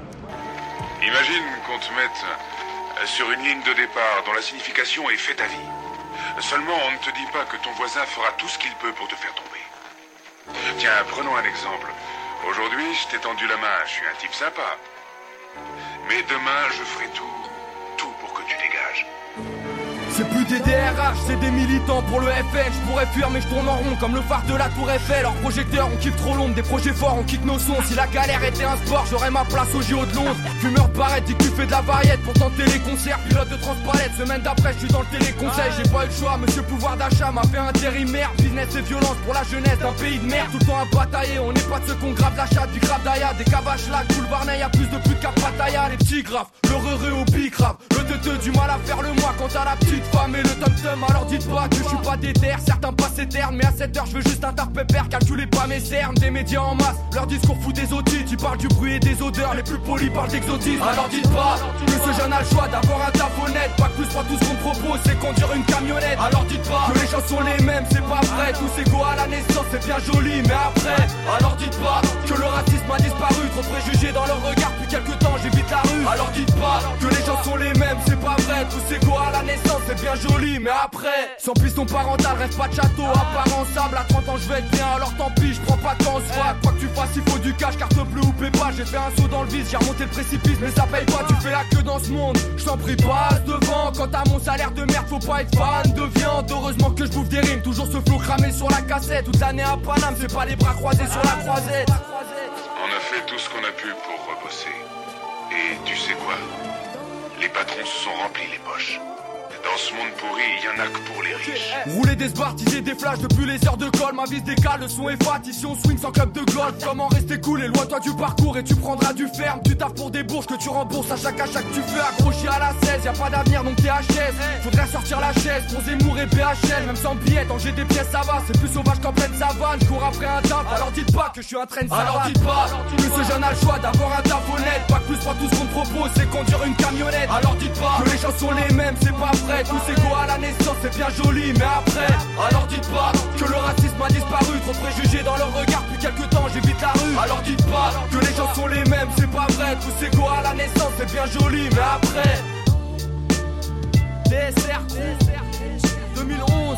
Imagine qu'on te mette sur une ligne de départ dont la signification est fais ta vie. Seulement, on ne te dit pas que ton voisin fera tout ce qu'il peut pour te faire tomber. Tiens, prenons un exemple. Aujourd'hui, je t'ai tendu la main, je suis un type sympa. Mais demain, je ferai tout, tout pour que tu dégages. C'est plus des D R H, c'est des militants pour le F L. Je pourrais fuir mais je tourne en rond comme le phare de la tour Eiffel. Leurs projecteurs, on kiffe trop l'ombre, des projets forts, on kick nos sons. Si la galère était un sport, j'aurais ma place au J O de Londres. Fumeur de barrette, dis que tu fais de la variette pour tenter les concerts. Pilote de transpalette, semaine d'après, je suis dans le téléconseil. J'ai pas eu le choix, monsieur pouvoir d'achat m'a fait intérimaire. Business et violence pour la jeunesse d'un pays de merde. Tout le temps à batailler, on n'est pas de ceux qu'on grave la chatte du grave d'Aya. Des cabaches là, tout le Varney, y'a plus de putes qu'à Pattaya. Les petits graves, le re-re au bicrave. Le teuteux du mal à faire le mois quand à la petite femme et le tom alors dites pas que je suis pas déter, certains passent éternes, mais à cette heure je veux juste un tard pépère, calculez pas mes cernes, des médias en masse, leur discours fout des audits, ils parlent du bruit et des odeurs, les plus polis parlent d'exotisme, alors dites pas que ce jeune a le choix d'avoir un taf honnête, pas que plus pas tout ce qu'on propose c'est conduire une camionnette, alors dites pas que les gens sont les mêmes, c'est pas vrai, tous égaux à la naissance c'est bien joli, mais après, alors dites pas que le racisme a disparu, trop préjugés dans leur regard, depuis quelques temps j'évite la rue, alors dites pas que les gens sont les mêmes, c'est pas vrai, tous égaux à la naissance c'est bien joli, mais après, sans piston parental, rêve pas de château, apparent sable, à trente ans je vais être bien, alors tant pis, je prends pas de temps, soit quoi que tu fasses, il faut du cash, carte bleue ou pépa, j'ai fait un saut dans le vide, j'ai remonté le précipice, mais ça paye pas, tu fais la queue dans ce monde, je t'en prie passe devant, quand t'as mon salaire de merde, faut pas être fan de viande, heureusement que je bouffe des rimes, toujours ce flow cramé sur la cassette, toute l'année à Paname, c'est pas les bras croisés sur la croisette. On a fait tout ce qu'on a pu pour rebosser, et tu sais quoi, les patrons se sont remplis les poches. Dans ce monde pourri, il y en a que pour les riches. Rouler des sbarres, teaser des flashs depuis les heures de colle. Ma vie se décale, le son est fat, ici on swing sans club de golf. Comment rester cool, éloigne-toi du parcours et tu prendras du ferme. Tu taffes pour des bourses que tu rembourses à chaque achat que tu fais. Accroché à la seize, y'a pas d'avenir donc t'es H S. Faudrait sortir la chaise pour Zemmour et P H L. Même sans billet, tant j'ai des pièces ça va. C'est plus sauvage qu'en pleine savane. Je cours après un taf, alors dites pas que je suis un train de savane. Alors dites pas que ce jeune a le choix d'avoir un taf honnête. Pas que plus pas tout ce qu'on te propose, c'est conduire une camionnette. Alors dites pas que les gens sont les mêmes, c'est pas vrai. Tous égaux à la naissance, c'est bien joli, mais après, alors dites pas que le racisme a disparu, trop préjugés dans leur regard, depuis quelques temps j'évite la rue. Alors dites pas que les gens sont les mêmes, c'est pas vrai, tous égaux à la naissance, c'est bien joli, mais après, D S R deux mille onze.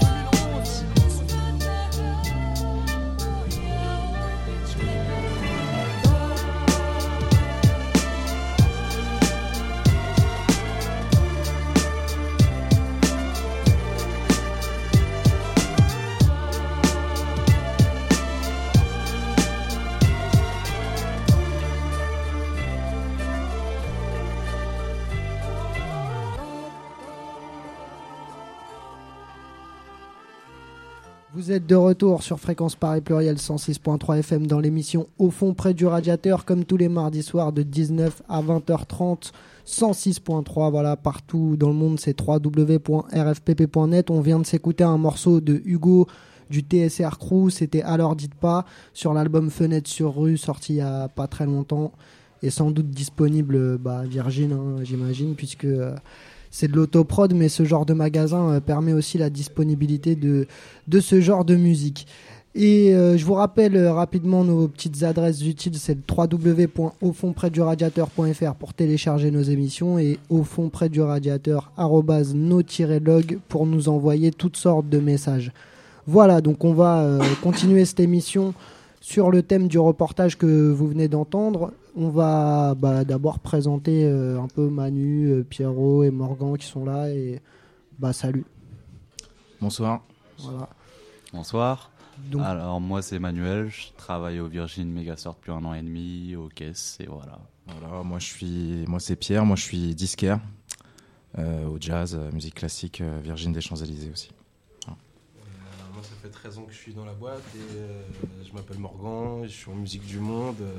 Vous êtes de retour sur Fréquence Paris Pluriel cent six point trois F M dans l'émission Au fond près du radiateur, comme tous les mardis soirs de dix-neuf à vingt heures trente, cent six point trois, voilà, partout dans le monde, c'est w w w point r f p p point net. On vient de s'écouter un morceau de Hugo du T S R Crew, c'était Alors Dites Pas, sur l'album Fenêtre sur rue, sorti il y a pas très longtemps, et sans doute disponible bah, Virgin, hein, j'imagine, puisque... Euh, c'est de l'autoprod, mais ce genre de magasin euh, permet aussi la disponibilité de, de ce genre de musique. Et euh, je vous rappelle euh, rapidement nos petites adresses utiles, c'est le w w w point au fond près du radiateur point f r pour télécharger nos émissions et au fond près du radiateur arobase no tiret log pour nous envoyer toutes sortes de messages. Voilà, donc on va euh, continuer cette émission sur le thème du reportage que vous venez d'entendre. On va bah, d'abord présenter euh, un peu Manu, euh, Pierrot et Morgan qui sont là et bah salut. Bonsoir. Voilà. Bonsoir. Donc, alors moi c'est Emmanuel, je travaille au Virgin Megastore depuis un an et demi, aux caisses et voilà. Voilà, moi je suis, moi c'est Pierre, moi je suis disquaire euh, au jazz, euh, musique classique, euh, Virgin des Champs-Élysées aussi. Voilà. Euh, moi ça fait treize ans que je suis dans la boîte et euh, je m'appelle Morgan, je suis en musique du monde. Euh,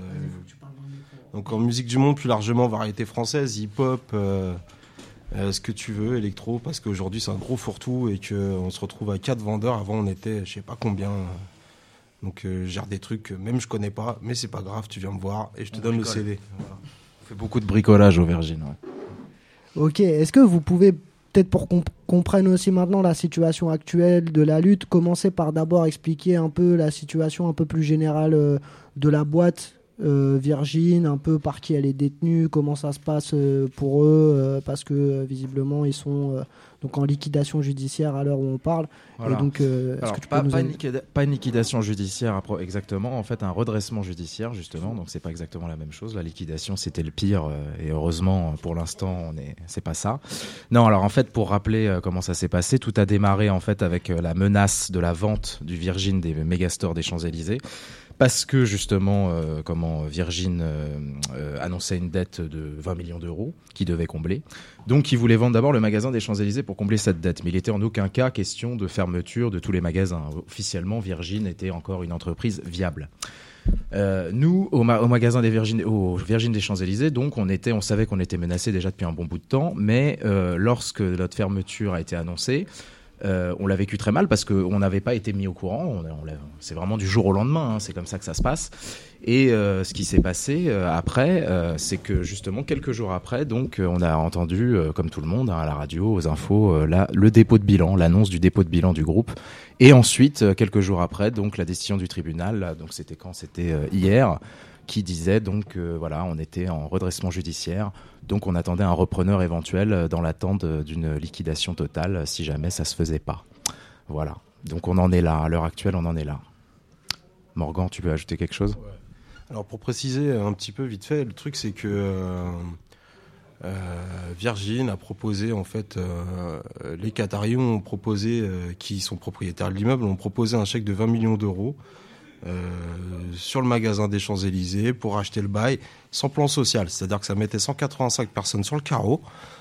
donc en musique du monde plus largement variété française, hip-hop. Euh, Euh, ce que tu veux, électro, parce qu'aujourd'hui c'est un gros fourre-tout et qu'on se retrouve à quatre vendeurs. Avant on était je sais pas combien, donc euh, je gère des trucs que même je connais pas, mais c'est pas grave, tu viens me voir et je te on donne bricole. Le C D. Voilà. On fait beaucoup de bricolage au Virgin. Ouais. Ok, est-ce que vous pouvez, peut-être pour qu'on comprenne aussi maintenant la situation actuelle de la lutte, commencer par d'abord expliquer un peu la situation un peu plus générale euh, de la boîte Euh, Virgin, un peu par qui elle est détenue, comment ça se passe euh, pour eux, euh, parce que euh, visiblement ils sont euh, donc en liquidation judiciaire à l'heure où on parle. Voilà. Et donc, euh, Alors, est-ce que tu pas, peux nous pas, en... une liquida- pas une liquidation judiciaire exactement, en fait un redressement judiciaire justement, donc c'est pas exactement la même chose. La liquidation c'était le pire euh, et heureusement pour l'instant on est, c'est pas ça. Non, alors en fait pour rappeler euh, comment ça s'est passé, tout a démarré en fait avec euh, la menace de la vente du Virgin des Megastores des Champs-Élysées. Parce que justement, euh, comment Virgin euh, euh, annonçait une dette de vingt millions d'euros qu'il devait combler. Donc, il voulait vendre d'abord le magasin des Champs-Élysées pour combler cette dette. Mais il n'était en aucun cas question de fermeture de tous les magasins. Officiellement, Virgin était encore une entreprise viable. Euh, nous, au, ma- au magasin des Virgin, au Virgin des Champs-Élysées, donc, on était, on savait qu'on était menacé déjà depuis un bon bout de temps. Mais euh, lorsque notre fermeture a été annoncée, Euh, on l'a vécu très mal parce qu'on n'avait pas été mis au courant. On, on c'est vraiment du jour au lendemain, hein, c'est comme ça que ça se passe. Et euh, ce qui s'est passé euh, après, euh, c'est que justement quelques jours après, donc euh, on a entendu, euh, comme tout le monde, hein, à la radio, aux infos, euh, là, le dépôt de bilan, l'annonce du dépôt de bilan du groupe. Et ensuite, euh, quelques jours après, donc la décision du tribunal. Là, donc c'était quand C'était euh, hier. Qui disait donc euh, voilà, on était en redressement judiciaire, donc on attendait un repreneur éventuel dans l'attente d'une liquidation totale si jamais ça se faisait pas. Voilà, donc on en est là, à l'heure actuelle on en est là. Morgan, tu veux ajouter quelque chose ? Ouais. Alors pour préciser un petit peu vite fait, le truc c'est que euh, euh, Virgin a proposé en fait, euh, les Qataris ont proposé, euh, qui sont propriétaires de l'immeuble, ont proposé un chèque de vingt millions d'euros Euh, sur le magasin des Champs-Élysées pour acheter le bail sans plan social, c'est-à-dire que ça mettait cent quatre-vingt-cinq personnes sur le carreau.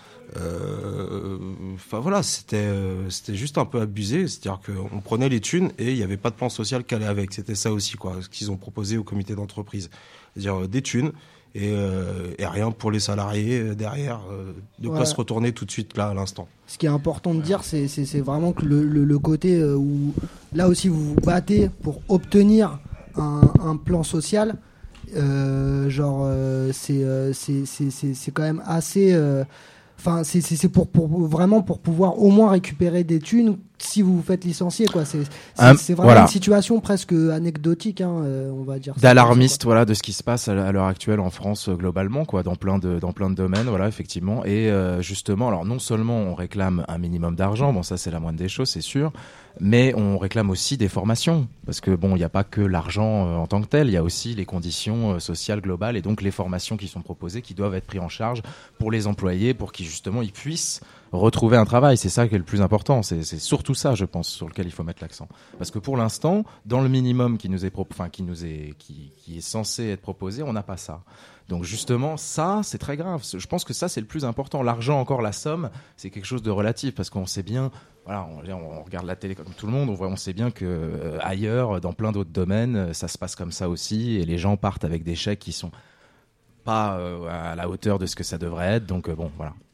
Enfin euh, voilà, c'était euh, c'était juste un peu abusé, c'est-à-dire qu'on prenait les thunes et il n'y avait pas de plan social qui allait avec. C'était ça aussi quoi, ce qu'ils ont proposé au comité d'entreprise, c'est-à-dire euh, des thunes et, euh, et rien pour les salariés euh, derrière, euh, de quoi ouais. se retourner tout de suite là à l'instant. Ce qui est important de dire, c'est, c'est, c'est vraiment que le, le, le côté euh, où là aussi vous vous battez pour obtenir un, un plan social, euh, genre euh, c'est, euh, c'est, c'est, c'est, c'est quand même assez... Enfin, euh, c'est, c'est, c'est pour, pour, vraiment pour pouvoir au moins récupérer des thunes si vous vous faites licencier, quoi. C'est, c'est, um, c'est vraiment voilà. Une situation presque anecdotique, hein, euh, on va dire. D'alarmiste, voilà, de ce qui se passe à l'heure actuelle en France euh, globalement, quoi, dans plein de dans plein de domaines, voilà, effectivement. Et euh, justement, alors non seulement on réclame un minimum d'argent, bon ça c'est la moindre des choses, c'est sûr, mais on réclame aussi des formations, parce que bon, il n'y a pas que l'argent euh, en tant que tel, il y a aussi les conditions euh, sociales globales et donc les formations qui sont proposées, qui doivent être prises en charge pour les employés, pour qu'ils justement ils puissent retrouver un travail. C'est ça qui est le plus important. C'est, c'est surtout ça, je pense, sur lequel il faut mettre l'accent. Parce que pour l'instant, dans le minimum qui nous est, pro- enfin, qui nous est, qui, qui est censé être proposé, on n'a pas ça. Donc justement, ça, c'est très grave. Je pense que ça, c'est le plus important. L'argent, encore la somme, c'est quelque chose de relatif parce qu'on sait bien. Voilà, on, on regarde la télé comme tout le monde, on voit, on sait bien que euh, ailleurs, dans plein d'autres domaines, ça se passe comme ça aussi, et les gens partent avec des chèques qui sont pas euh, à la hauteur de ce que ça devrait être. Donc euh, bon, voilà.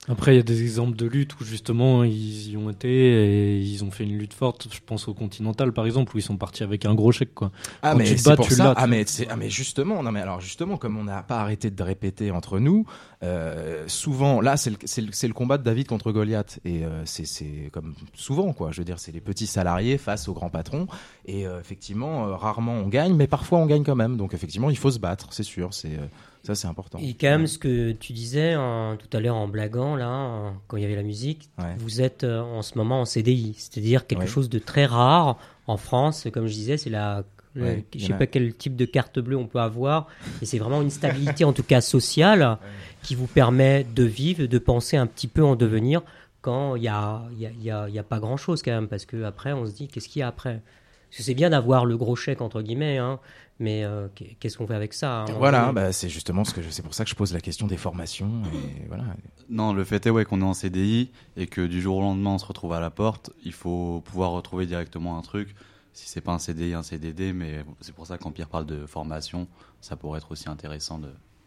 Après, il y a des exemples de lutte où justement ils y ont été et ils ont fait une lutte forte. Je pense au Continental par exemple où ils sont partis avec un gros chèque quoi. Ah Quand mais tu te c'est bats, pour tu ça. l'as, Ah tu mais c'est ah mais justement non mais alors justement comme on n'a pas arrêté de répéter entre nous, euh, souvent là c'est le, c'est le c'est le combat de David contre Goliath et euh, c'est c'est comme souvent quoi. Je veux dire c'est les petits salariés face aux grands patrons et euh, effectivement euh, rarement on gagne mais parfois on gagne quand même. Donc effectivement il faut se battre, c'est sûr. C'est euh, ça c'est important. Et quand même, ce que tu disais hein, tout à l'heure en blaguant, là, en- quand il y avait la musique, Ouais. vous êtes euh, en ce moment en C D I, c'est-à-dire quelque Ouais. chose de très rare en France. Comme je disais, c'est la, la- Ouais, je il y sais en a- pas quel type de carte bleue on peut avoir, et c'est vraiment une stabilité, en tout cas sociale, qui vous permet de vivre, de penser un petit peu en devenir quand il y a, il y a, il y a, il y a pas grand-chose quand même, parce que après on se dit qu'est-ce qu'il y a après. Parce que c'est bien d'avoir le gros chèque entre guillemets, hein, mais euh, qu'est-ce qu'on fait avec ça hein, Voilà, on- bah, c'est justement ce que je, c'est pour ça que je pose la question des formations et voilà. Non, le fait est ouais, qu'on est en C D I et que du jour au lendemain on se retrouve à la porte, il faut pouvoir retrouver directement un truc. Si c'est pas un C D I, un C D D, mais c'est pour ça quand Pierre parle de formation, ça pourrait être aussi intéressant de.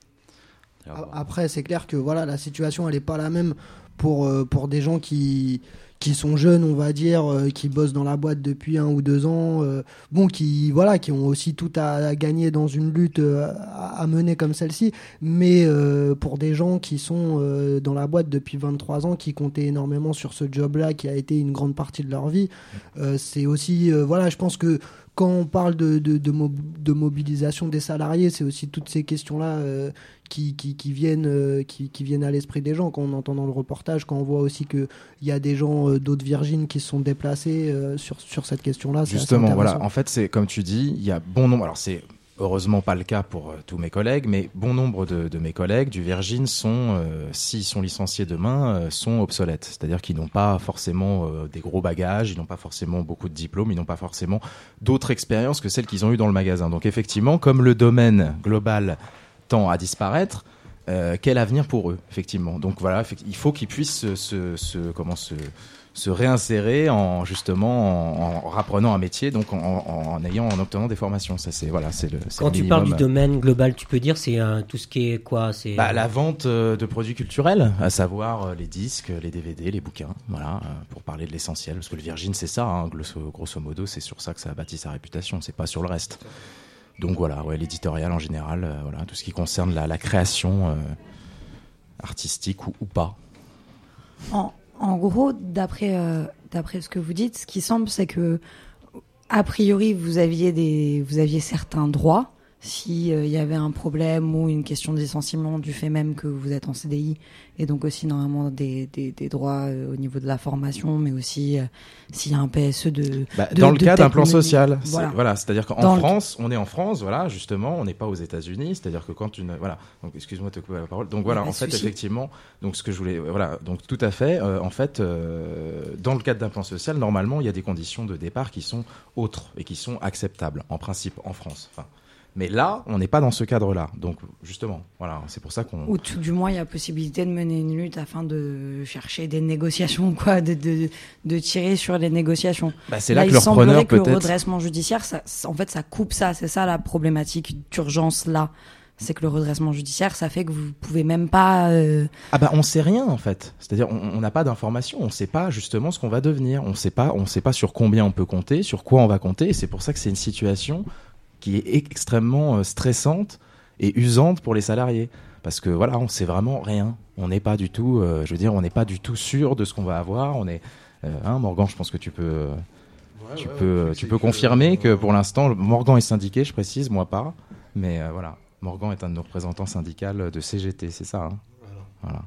d'y avoir. Après, c'est clair que voilà, la situation elle est pas la même pour euh, pour des gens qui qui sont jeunes, on va dire, euh, qui bossent dans la boîte depuis un ou deux ans, euh, bon, qui voilà, qui ont aussi tout à, à gagner dans une lutte euh, à, à mener comme celle-ci, mais euh, pour des gens qui sont euh, dans la boîte depuis vingt-trois ans, qui comptaient énormément sur ce job-là, qui a été une grande partie de leur vie, euh, c'est aussi euh, voilà, je pense que quand on parle de, de, de, mo- de mobilisation des salariés, c'est aussi toutes ces questions-là euh, qui, qui, qui, viennent, euh, qui, qui viennent à l'esprit des gens quand on entend dans le reportage, quand on voit aussi qu'il y a des gens euh, d'autres Virgines qui se sont déplacés euh, sur, sur cette question-là. c'est assez Justement, intéressant. voilà. En fait, c'est comme tu dis, il y a bon nombre. Alors, c'est heureusement pas le cas pour euh, tous mes collègues, mais bon nombre de, de mes collègues du Virgin sont, euh, s'ils sont licenciés demain, euh, sont obsolètes. C'est-à-dire qu'ils n'ont pas forcément euh, des gros bagages, ils n'ont pas forcément beaucoup de diplômes, ils n'ont pas forcément d'autres expériences que celles qu'ils ont eues dans le magasin. Donc, effectivement, comme le domaine global tend à disparaître, euh, quel avenir pour eux, effectivement. Donc voilà, effect- il faut qu'ils puissent se, se, se- comment se, se réinsérer en justement en, en rapprenant un métier, donc en, en, en ayant en obtenant des formations. Ça c'est voilà, c'est le. c'est Quand le tu minimum. parles du domaine global, tu peux dire c'est euh, tout ce qui est quoi c'est Bah, la vente euh, de produits culturels, à savoir euh, les disques, les D V D, les bouquins, voilà, euh, pour parler de l'essentiel. Parce que le Virgin, c'est ça, hein, grosso, grosso modo, c'est sur ça que ça a bâti sa réputation, c'est pas sur le reste. Donc voilà, ouais, l'éditorial en général, euh, voilà, tout ce qui concerne la, la création euh, artistique ou, ou pas. En, en gros, d'après euh, d'après ce que vous dites, ce qui semble, c'est que a priori, vous aviez des vous aviez certains droits. Si il y avait un problème ou une question de licenciement du fait même que vous êtes en C D I, et donc aussi normalement des, des, des droits euh, au niveau de la formation, mais aussi euh, s'il y a un P S E de, Bah, de dans le de cas d'un tête plan menée. social, c'est- Voilà. voilà, c'est-à-dire qu'en Dans le- France, on est en France, voilà, justement, on n'est pas aux États-Unis, c'est-à-dire que quand une, voilà, donc excuse-moi de te couper la parole, donc voilà, Pas de en fait, souci. effectivement, donc ce que je voulais, voilà, donc tout à fait, euh, en fait, euh, dans le cadre d'un plan social, normalement, il y a des conditions de départ qui sont autres et qui sont acceptables, en principe, en France. Enfin, mais là, on n'est pas dans ce cadre-là, donc justement, voilà, c'est pour ça qu'on. Ou tout du moins, il y a possibilité de mener une lutte afin de chercher des négociations, quoi, de, de, de tirer sur les négociations. Bah, c'est là que il le semblerait repreneur, que le peut-être- redressement judiciaire, ça, ça- en fait, ça coupe ça. C'est ça la problématique d'urgence là. C'est que le redressement judiciaire, ça fait que vous pouvez même pas. euh, Ah bah on sait rien en fait, c'est-à-dire on on n'a pas d'informations, on sait pas justement ce qu'on va devenir, on sait pas, on sait pas sur combien on peut compter, sur quoi on va compter, et c'est pour ça que c'est une situation qui est extrêmement euh, stressante et usante pour les salariés, parce que voilà, on sait vraiment rien, on n'est pas du tout, euh, je veux dire, on n'est pas du tout sûr de ce qu'on va avoir, on est, euh, hein, Morgan, je pense que tu peux, euh, tu ouais, peux, ouais, tu c'est peux que, confirmer que euh, pour l'instant, Morgan est syndiqué, je précise, moi pas, mais euh, voilà, Morgan est un de nos représentants syndicaux de C G T, c'est ça, hein. Voilà.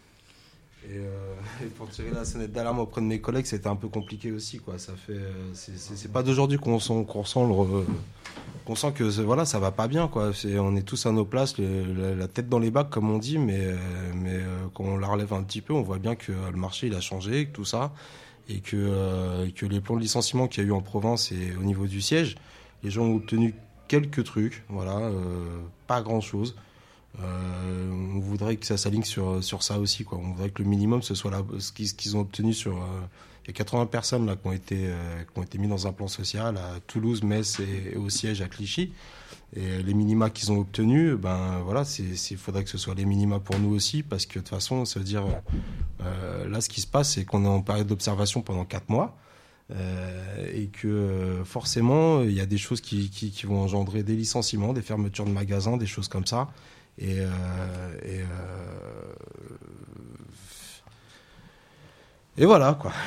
Et, euh, et pour tirer la sonnette d'alarme auprès de mes collègues, c'était un peu compliqué aussi, quoi. Ça fait, euh, c'est, c'est, c'est pas d'aujourd'hui qu'on sent, qu'on sent le, re- qu'on sent que c'est- voilà, ça va pas bien, quoi. C'est, on est tous à nos places, les- la, la tête dans les bacs, comme on dit, mais, euh, mais euh, quand on la relève un petit peu, on voit bien que euh, le marché il a changé, que tout ça, et que, euh, que les plans de licenciement qu'il y a eu en province et au niveau du siège, les gens ont obtenu quelques trucs, voilà, euh, pas grand chose. Euh, on voudrait que ça s'aligne sur, sur ça aussi, quoi. On voudrait que le minimum, ce soit là, ce qu'ils, ce qu'ils ont obtenu sur... Euh, il y a quatre-vingts personnes là, qui, ont été, euh, qui ont été mises dans un plan social à Toulouse, Metz et, et au siège à Clichy. Et les minima qu'ils ont obtenus, ben, voilà, il faudrait que ce soit les minima pour nous aussi, parce que de toute façon, ça veut dire... Euh, là, ce qui se passe, c'est qu'on est en période d'observation pendant quatre mois. Euh, et que euh, forcément, il y a des choses qui, qui, qui vont engendrer des licenciements, des fermetures de magasins, des choses comme ça. Et, euh, et, euh, et voilà, quoi.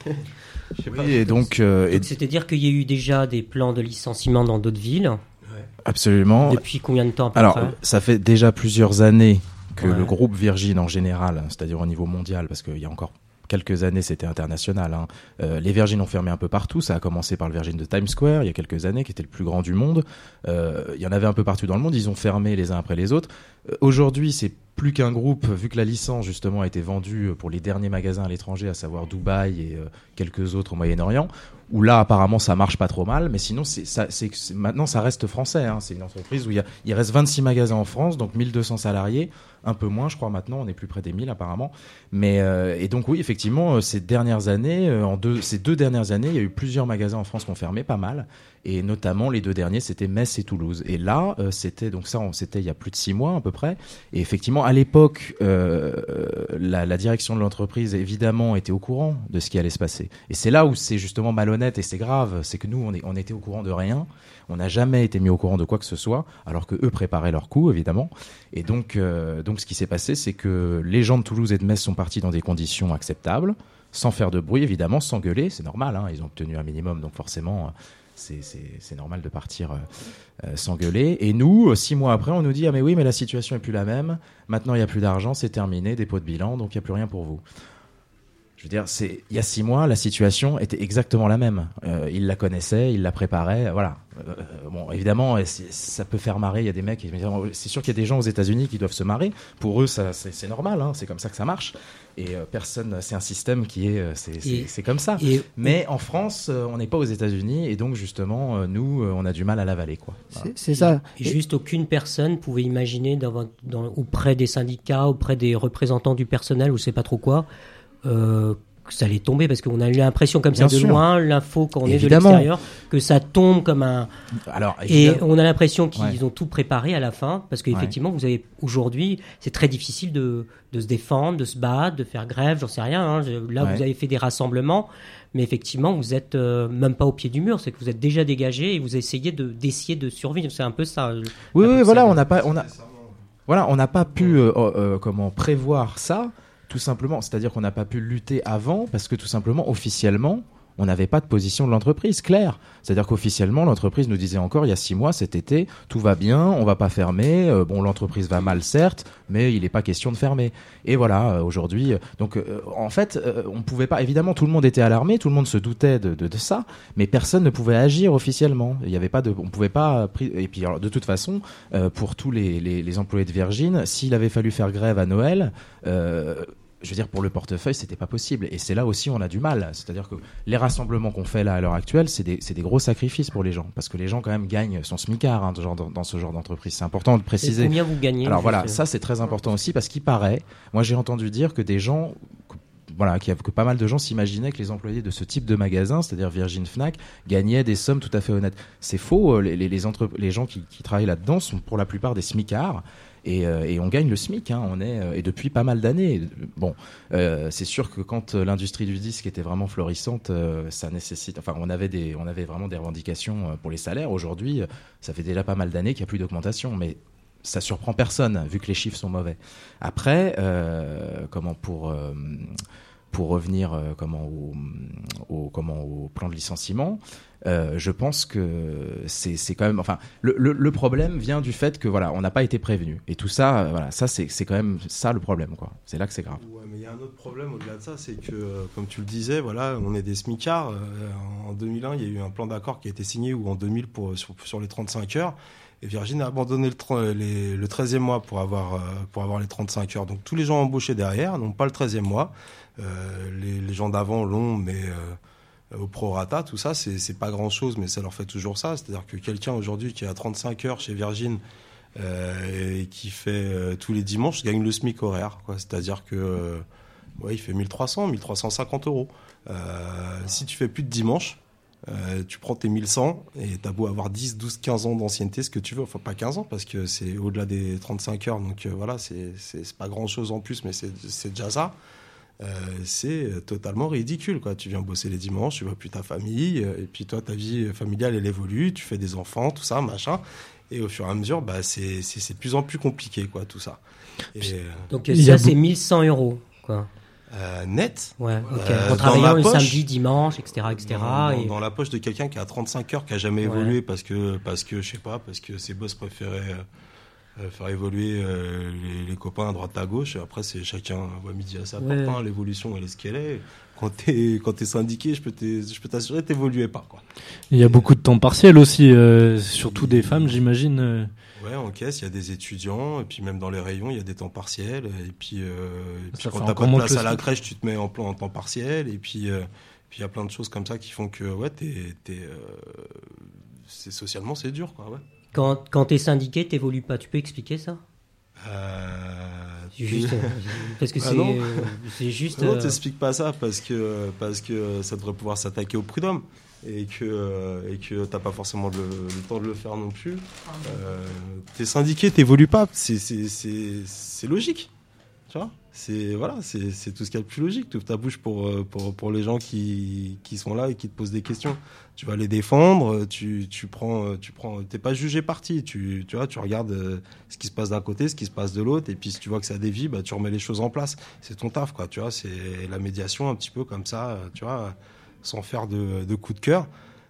Je sais oui, pas, et donc, euh, donc c'est-à-dire qu'il y a eu déjà des plans de licenciement dans d'autres villes. Absolument. Depuis combien de temps à peu Alors, près ça fait déjà plusieurs années que ouais. le groupe Virgin en général, c'est-à-dire au niveau mondial, parce qu'il y a encore quelques années, c'était international. Hein. Euh, les Virgin ont fermé un peu partout. Ça a commencé par le Virgin de Times Square il y a quelques années, qui était le plus grand du monde. Euh, il y en avait un peu partout dans le monde. Ils ont fermé les uns après les autres. Euh, aujourd'hui, c'est plus qu'un groupe, vu que la licence justement a été vendue pour les derniers magasins à l'étranger, à savoir Dubaï et euh, quelques autres au Moyen-Orient, où là apparemment ça marche pas trop mal, mais sinon c'est, ça, c'est, c'est, maintenant ça reste français. Hein. C'est une entreprise où il, y a, il reste vingt-six magasins en France, donc mille deux cents salariés, un peu moins je crois maintenant, on est plus près des mille apparemment. Mais euh, et donc oui effectivement ces dernières années, euh, en deux, ces deux dernières années, il y a eu plusieurs magasins en France qui ont fermé, pas mal. Et notamment les deux derniers, c'était Metz et Toulouse. Et là, euh, c'était donc ça, on, c'était il y a plus de six mois à peu près. Et effectivement, à l'époque, euh, la, la direction de l'entreprise évidemment était au courant de ce qui allait se passer. Et c'est là où c'est justement malhonnête et c'est grave, c'est que nous, on, est, on était au courant de rien. On n'a jamais été mis au courant de quoi que ce soit, alors que eux préparaient leur coup, évidemment. Et donc, euh, donc, ce qui s'est passé, c'est que les gens de Toulouse et de Metz sont partis dans des conditions acceptables, sans faire de bruit, évidemment, sans gueuler. C'est normal, hein, ils ont obtenu un minimum, donc forcément. C'est, c'est, c'est normal de partir euh, euh, s'engueuler. Et nous, six mois après, on nous dit « Ah mais oui, mais la situation est plus la même. Maintenant, il n'y a plus d'argent, c'est terminé, dépôt de bilan, donc il n'y a plus rien pour vous. » Je veux dire, c'est, il y a six mois, la situation était exactement la même. Euh, ils la connaissaient, ils la préparaient, voilà. Euh, bon, évidemment, ça peut faire marrer. Il y a des mecs, c'est sûr qu'il y a des gens aux États-Unis qui doivent se marrer. Pour eux, ça, c'est, c'est normal, hein, c'est comme ça que ça marche. Et euh, personne, c'est un système qui est, c'est, c'est, c'est comme ça. Et, Mais en France, euh, on n'est pas aux États-Unis, et donc justement, euh, nous, euh, on a du mal à l'avaler, quoi. Voilà. C'est, c'est ça. Et juste aucune personne pouvait imaginer dans, dans, auprès des syndicats, auprès des représentants du personnel, ou je sais pas trop quoi. Euh, que ça allait tomber parce qu'on a eu l'impression comme ça Bien de sûr. loin, l'info quand on Évidemment. est de l'extérieur, que ça tombe comme un... Alors, et on a l'impression qu'ils ouais. ont tout préparé à la fin parce qu'effectivement, ouais. vous avez aujourd'hui, c'est très difficile de, de se défendre, de se battre, de faire grève, j'en sais rien. Hein. Là, ouais. vous avez fait des rassemblements, mais effectivement, vous êtes euh, même pas au pied du mur, c'est que vous êtes déjà dégagé et vous essayez de, d'essayer de survivre. C'est un peu ça. Oui, oui, voilà, on n'a pas... On a... Voilà, on n'a pas pu euh, euh, comment prévoir ça. Tout simplement, c'est-à-dire qu'on n'a pas pu lutter avant parce que tout simplement, officiellement, on n'avait pas de position de l'entreprise claire. C'est-à-dire qu'officiellement, l'entreprise nous disait encore il y a six mois, cet été, tout va bien, on va pas fermer. Euh, bon, l'entreprise va mal certes, mais il n'est pas question de fermer. Et voilà, euh, aujourd'hui, euh, donc euh, en fait, euh, on pouvait pas. Évidemment, tout le monde était alarmé, tout le monde se doutait de, de, de ça, mais personne ne pouvait agir officiellement. Il y avait pas de, on pouvait pas. Et puis, alors, de toute façon, euh, pour tous les, les, les employés de Virgin, s'il avait fallu faire grève à Noël. Euh, Je veux dire, pour le portefeuille, c'était pas possible. Et c'est là aussi où on a du mal. C'est-à-dire que les rassemblements qu'on fait là à l'heure actuelle, c'est des, c'est des gros sacrifices pour les gens. Parce que les gens, quand même, gagnent son smicard hein, dans, dans ce genre d'entreprise. C'est important de préciser. Et combien vous gagnez? Alors voilà, ça c'est très important aussi parce qu'il paraît, moi j'ai entendu dire que des gens, que, voilà, qu'il y a, que pas mal de gens s'imaginaient que les employés de ce type de magasin, c'est-à-dire Virgin, Fnac, gagnaient des sommes tout à fait honnêtes. C'est faux. Les, les, les, entre, les gens qui, qui travaillent là-dedans sont pour la plupart des smicards. Et, euh, et on gagne le SMIC, hein, on est euh, et depuis pas mal d'années. Bon, euh, c'est sûr que quand euh, l'industrie du disque était vraiment florissante, euh, ça nécessite. Enfin, on avait des, on avait vraiment des revendications pour les salaires. Aujourd'hui, ça fait déjà pas mal d'années qu'il n'y a plus d'augmentation, mais ça surprend personne vu que les chiffres sont mauvais. Après, euh, comment pour euh, pour revenir euh, comment au, au comment au plan de licenciement. Euh, je pense que c'est, c'est quand même, enfin, le, le, le problème vient du fait que voilà, on n'a pas été prévenu. Et tout ça, euh, voilà, ça c'est, c'est quand même ça le problème, quoi. C'est là que c'est grave. Ouais, mais il y a un autre problème au-delà de ça, c'est que, euh, comme tu le disais, voilà, on est des smicards. Euh, en deux mille un, il y a eu un plan d'accord qui a été signé ou en deux mille pour sur, sur les trente-cinq heures. Et Virgin a abandonné le, les, le treizième mois pour avoir, euh, pour avoir les trente-cinq heures. Donc tous les gens embauchés derrière n'ont pas le treizième mois. Euh, les, les gens d'avant l'ont, mais euh, au prorata, tout ça, c'est, c'est pas grand-chose, mais ça leur fait toujours ça. C'est-à-dire que quelqu'un aujourd'hui qui a trente-cinq heures chez Virgin euh, et qui fait euh, tous les dimanches gagne le SMIC horaire, quoi. C'est-à-dire que euh, ouais, il fait mille trois cents, mille trois cent cinquante euros. Euh, si tu fais plus de dimanche, euh, tu prends tes mille cent et t'as beau avoir dix, douze, quinze ans d'ancienneté, ce que tu veux, enfin pas quinze ans parce que c'est au-delà des trente-cinq heures, donc euh, voilà, c'est, c'est, c'est pas grand-chose en plus, mais c'est, c'est déjà ça. Euh, c'est totalement ridicule, quoi. Tu viens bosser les dimanches, tu vois plus ta famille, et puis toi, ta vie familiale, elle évolue, tu fais des enfants, tout ça, machin. Et au fur et à mesure, bah, c'est, c'est, c'est de plus en plus compliqué, quoi, tout ça. Et, donc euh, ça, c'est mille cent euros, quoi. Euh, net. Ouais, ok. Euh, en travaillant le poche, samedi, dimanche, et cetera, et cetera. Dans, dans, et... dans la poche de quelqu'un qui a trente-cinq heures, qui a jamais Ouais. évolué parce que, parce que, je sais pas, parce que ses boss préféraient euh, faire évoluer euh, les, les copains à droite à gauche. Après, c'est chacun voit midi à sa Ouais. porte. Hein, l'évolution, elle est ce qu'elle est. Quand t'es, quand t'es syndiqué, je peux, je peux t'assurer, t'évoluais pas, quoi. Il y a beaucoup de temps partiel aussi, euh, surtout des femmes, j'imagine. euh. Ouais, en caisse, il y a des étudiants, et puis même dans les rayons, il y a des temps partiels. Et puis, euh, et puis Ça quand fait t'as encore pas de moins place que à le la SMIC. crèche, tu te mets en, plan, en temps partiel. Et puis, euh, puis il y a plein de choses comme ça qui font que, ouais, t'es, t'es, euh, c'est, socialement, c'est dur, quoi, ouais. Quand, quand t'es syndiqué, t'évolues pas. Tu peux expliquer ça? Euh... C'est juste, euh, parce que Ah c'est, non. euh, c'est juste. Non, euh, t'expliques pas ça parce que, parce que ça devrait pouvoir s'attaquer au prud'homme et que, euh, et que t'as pas forcément le, le temps de le faire non plus. Euh, t'es syndiqué, t'évolues pas, c'est, c'est, c'est, c'est logique. Tu vois, c'est, voilà, c'est, c'est tout ce qu'il y a de plus logique. Tu ouvres ta bouche pour, pour, pour les gens qui, qui sont là et qui te posent des questions. Tu vas les défendre, tu, tu prends, tu prends, t'es pas jugé parti. Tu, tu vois, tu regardes euh, ce qui se passe d'un côté, ce qui se passe de l'autre, et puis si tu vois que ça dévie, bah, tu remets les choses en place. C'est ton taf, quoi. Tu vois, c'est la médiation un petit peu comme ça, tu vois, sans faire de, de coup de cœur.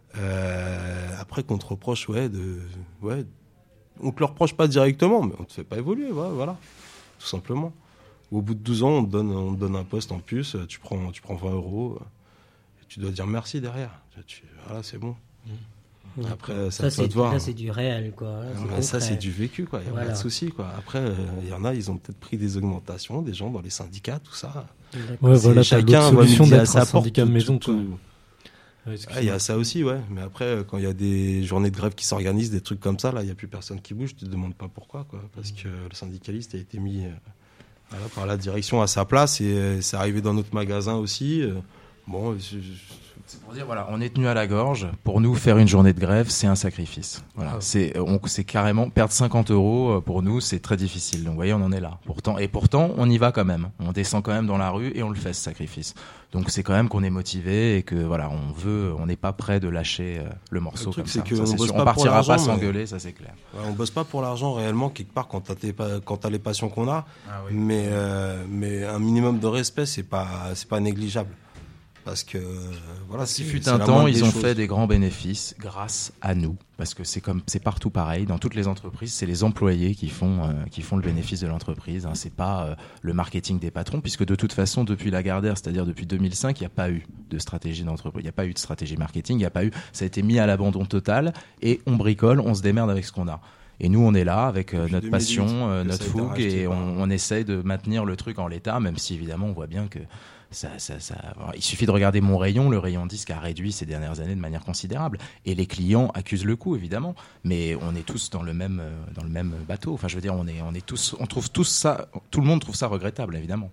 Euh, après, qu'on te reproche, ouais, de, ouais, on te le reproche pas directement, mais on te fait pas évoluer, ouais, voilà, tout simplement. Au bout de douze ans, on te donne, on te donne un poste en plus, tu prends, tu prends vingt euros, et tu dois dire merci derrière. Tu, voilà, c'est bon. Mmh. Après, ça, ça, c'est, te voir. Là, c'est du réel, quoi. Là, c'est Ouais, ça, concret. c'est du vécu, quoi. Il n'y a Voilà. pas de souci, quoi. Après, il euh, y en a, ils ont peut-être pris des augmentations, des gens dans les syndicats, tout ça. Ouais, C'est voilà, t'as chacun l'autre voit solution midi à d'être sa un porte, syndicat tout- maison, tout- quoi. Ouais, Ouais, il y a ça aussi, ouais. Mais après, euh, quand il y a des journées de grève qui s'organisent, des trucs comme ça, là, il n'y a plus personne qui bouge. Tu te demandes pas pourquoi, quoi. Parce que le syndicaliste a été mis euh, voilà, par la direction à sa place et euh, c'est arrivé dans notre magasin aussi. euh, bon, je- je- C'est pour dire, voilà, on est tenu à la gorge. Pour nous, faire une journée de grève, c'est un sacrifice. Voilà, c'est, on, c'est carrément perdre cinquante euros euh, pour nous, c'est très difficile. Donc, vous voyez, on en est là. Pourtant, et pourtant, on y va quand même. On descend quand même dans la rue et on le fait, ce sacrifice. Donc, c'est quand même qu'on est motivé et que voilà, on veut, on n'est pas prêt de lâcher euh, le morceau Le truc, comme c'est ça. que Ça, on c'est bosse sûr. pas On pour partira l'argent, pas mais- s'engueuler, ça c'est clair. Ouais, on bosse pas pour l'argent réellement, quelque part, quand t'as, tes pa- quand t'as les passions qu'on a. Ah oui. mais, euh, mais un minimum de respect, c'est pas, c'est pas négligeable. Parce que, euh, voilà, S'il c'est- fut c'est un la temps, moindre ils des ont choses. fait des grands bénéfices grâce à nous, parce que c'est comme c'est partout pareil. Dans toutes les entreprises, c'est les employés qui font euh, qui font le bénéfice de l'entreprise. Hein. C'est pas euh, le marketing des patrons, puisque de toute façon, depuis Lagardère, c'est-à-dire depuis deux mille cinq, il n'y a pas eu de stratégie d'entreprise, il n'y a pas eu de stratégie marketing, il n'y a pas eu. Ça a été mis à l'abandon total et on bricole, on se démerde avec ce qu'on a. Et nous, on est là avec euh, notre deux mille huit, passion, euh, que notre ça a été fougue, racheté et par- on, on essaye de maintenir le truc en l'état, même si évidemment, on voit bien que ça, ça, ça... il suffit de regarder mon rayon. Le rayon disque a réduit ces dernières années de manière considérable, et les clients accusent le coup, évidemment. Mais on est tous dans le même euh, dans le même bateau. Enfin, je veux dire, on est on est tous, on trouve tous ça, tout le monde trouve ça regrettable, évidemment.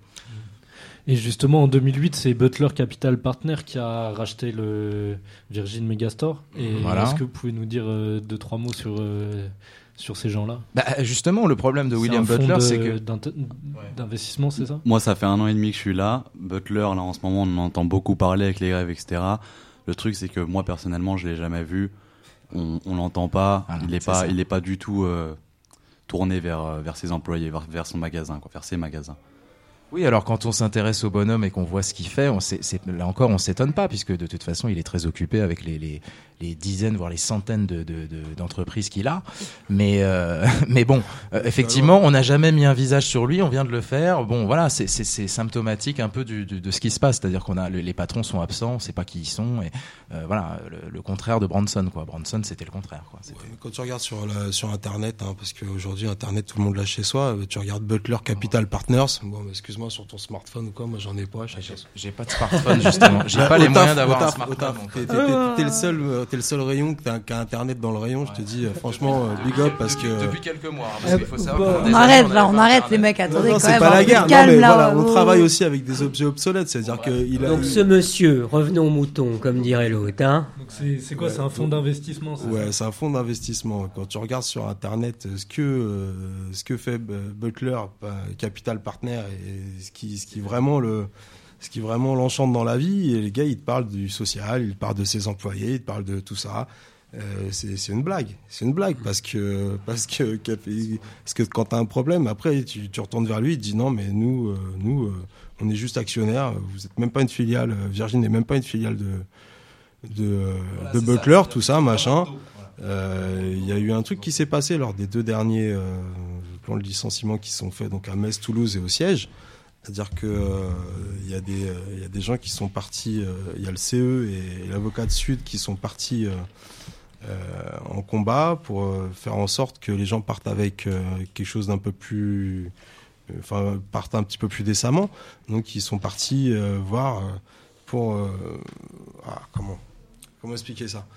Et justement, en deux mille huit, c'est Butler Capital Partner qui a racheté le Virgin Megastore. Et Voilà. est-ce que vous pouvez nous dire euh, deux, trois mots sur, euh, sur ces gens-là? Bah, justement, le problème de C'est William un fonds Butler, de- c'est que d'int- d'investissement, c'est ça? Moi, ça fait un an et demi que je suis là. Butler, là, en ce moment, on en entend beaucoup parler avec les grèves, et cetera. Le truc, c'est que moi, personnellement, je l'ai jamais vu. On, on l'entend pas. Voilà, il est c'est pas, ça. il est pas du tout euh, tourné vers euh, vers ses employés, vers, vers son magasin, quoi, vers ses magasins. oui, alors quand on s'intéresse au bonhomme et qu'on voit ce qu'il fait, on sait, c'est, là encore, on s'étonne pas, puisque de toute façon, il est très occupé avec les, les, les dizaines, voire les centaines de, de, de, d'entreprises qu'il a. Mais, euh, mais bon, euh, effectivement, on n'a jamais mis un visage sur lui, on vient de le faire. Bon, voilà, c'est, c'est, c'est symptomatique un peu du, du, de ce qui se passe, c'est-à-dire qu'on a le- les patrons sont absents, on sait pas qui ils sont, et euh, voilà, le, le contraire de Branson, quoi. Branson, c'était le contraire, quoi. C'était- Ouais, quand tu regardes sur, la, sur Internet, hein, parce qu'aujourd'hui, Internet, tout le monde l'a chez soi, euh, tu regardes Butler Capital Partners, bon, excuse-moi excuse-moi, sur ton smartphone ou quoi, moi j'en ai pas. J'ai, j'ai pas de smartphone justement, j'ai pas les moyens d'avoir un smartphone. T'es, t'es, t'es, t'es le seul, t'es le seul rayon qui a, qui a internet dans le rayon. Je te dis euh, franchement, euh, big up parce que depuis quelques mois. Hein, parce qu'il faut savoir on arrête là, on arrête les mecs. Attendez, non, non, quand c'est même, pas la guerre. calme, non, mais là, voilà, on oh. travaille aussi avec des objets obsolètes, c'est-à-dire que il a. Donc ce monsieur, revenons au mouton, comme dirait l'autre. Hein. Donc c'est, c'est quoi, ouais, c'est un fonds d'investissement, c'est Ouais, ça c'est un fonds d'investissement. Quand tu regardes sur internet ce que euh, ce que fait Butler, Capital Partner, et ce qui ce qui vraiment le ce qui vraiment l'enchante dans la vie, et les gars ils te parlent du social, ils te parlent de ses employés, ils te parlent de tout ça. Euh, c'est, c'est une blague, c'est une blague parce que parce que parce que quand t'as un problème, après tu, tu retournes vers lui, il te dit non mais nous euh, nous euh, on est juste actionnaires, vous êtes même pas une filiale, Virgin n'est même pas une filiale de de, voilà, de Butler, ça, tout ça machin. Il euh, y a eu un truc qui s'est passé lors des deux derniers euh, plans de licenciement qui sont faits donc à Metz, Toulouse et au siège. C'est-à-dire que il euh, y a des il euh, y a des gens qui sont partis, il euh, y a le C E et, et l'avocat de Sud qui sont partis euh, Euh, en combat pour euh, faire en sorte que les gens partent avec euh, quelque chose d'un peu plus, enfin euh, partent un petit peu plus décemment. Donc ils sont partis euh, voir euh, pour euh, ah, comment comment expliquer ça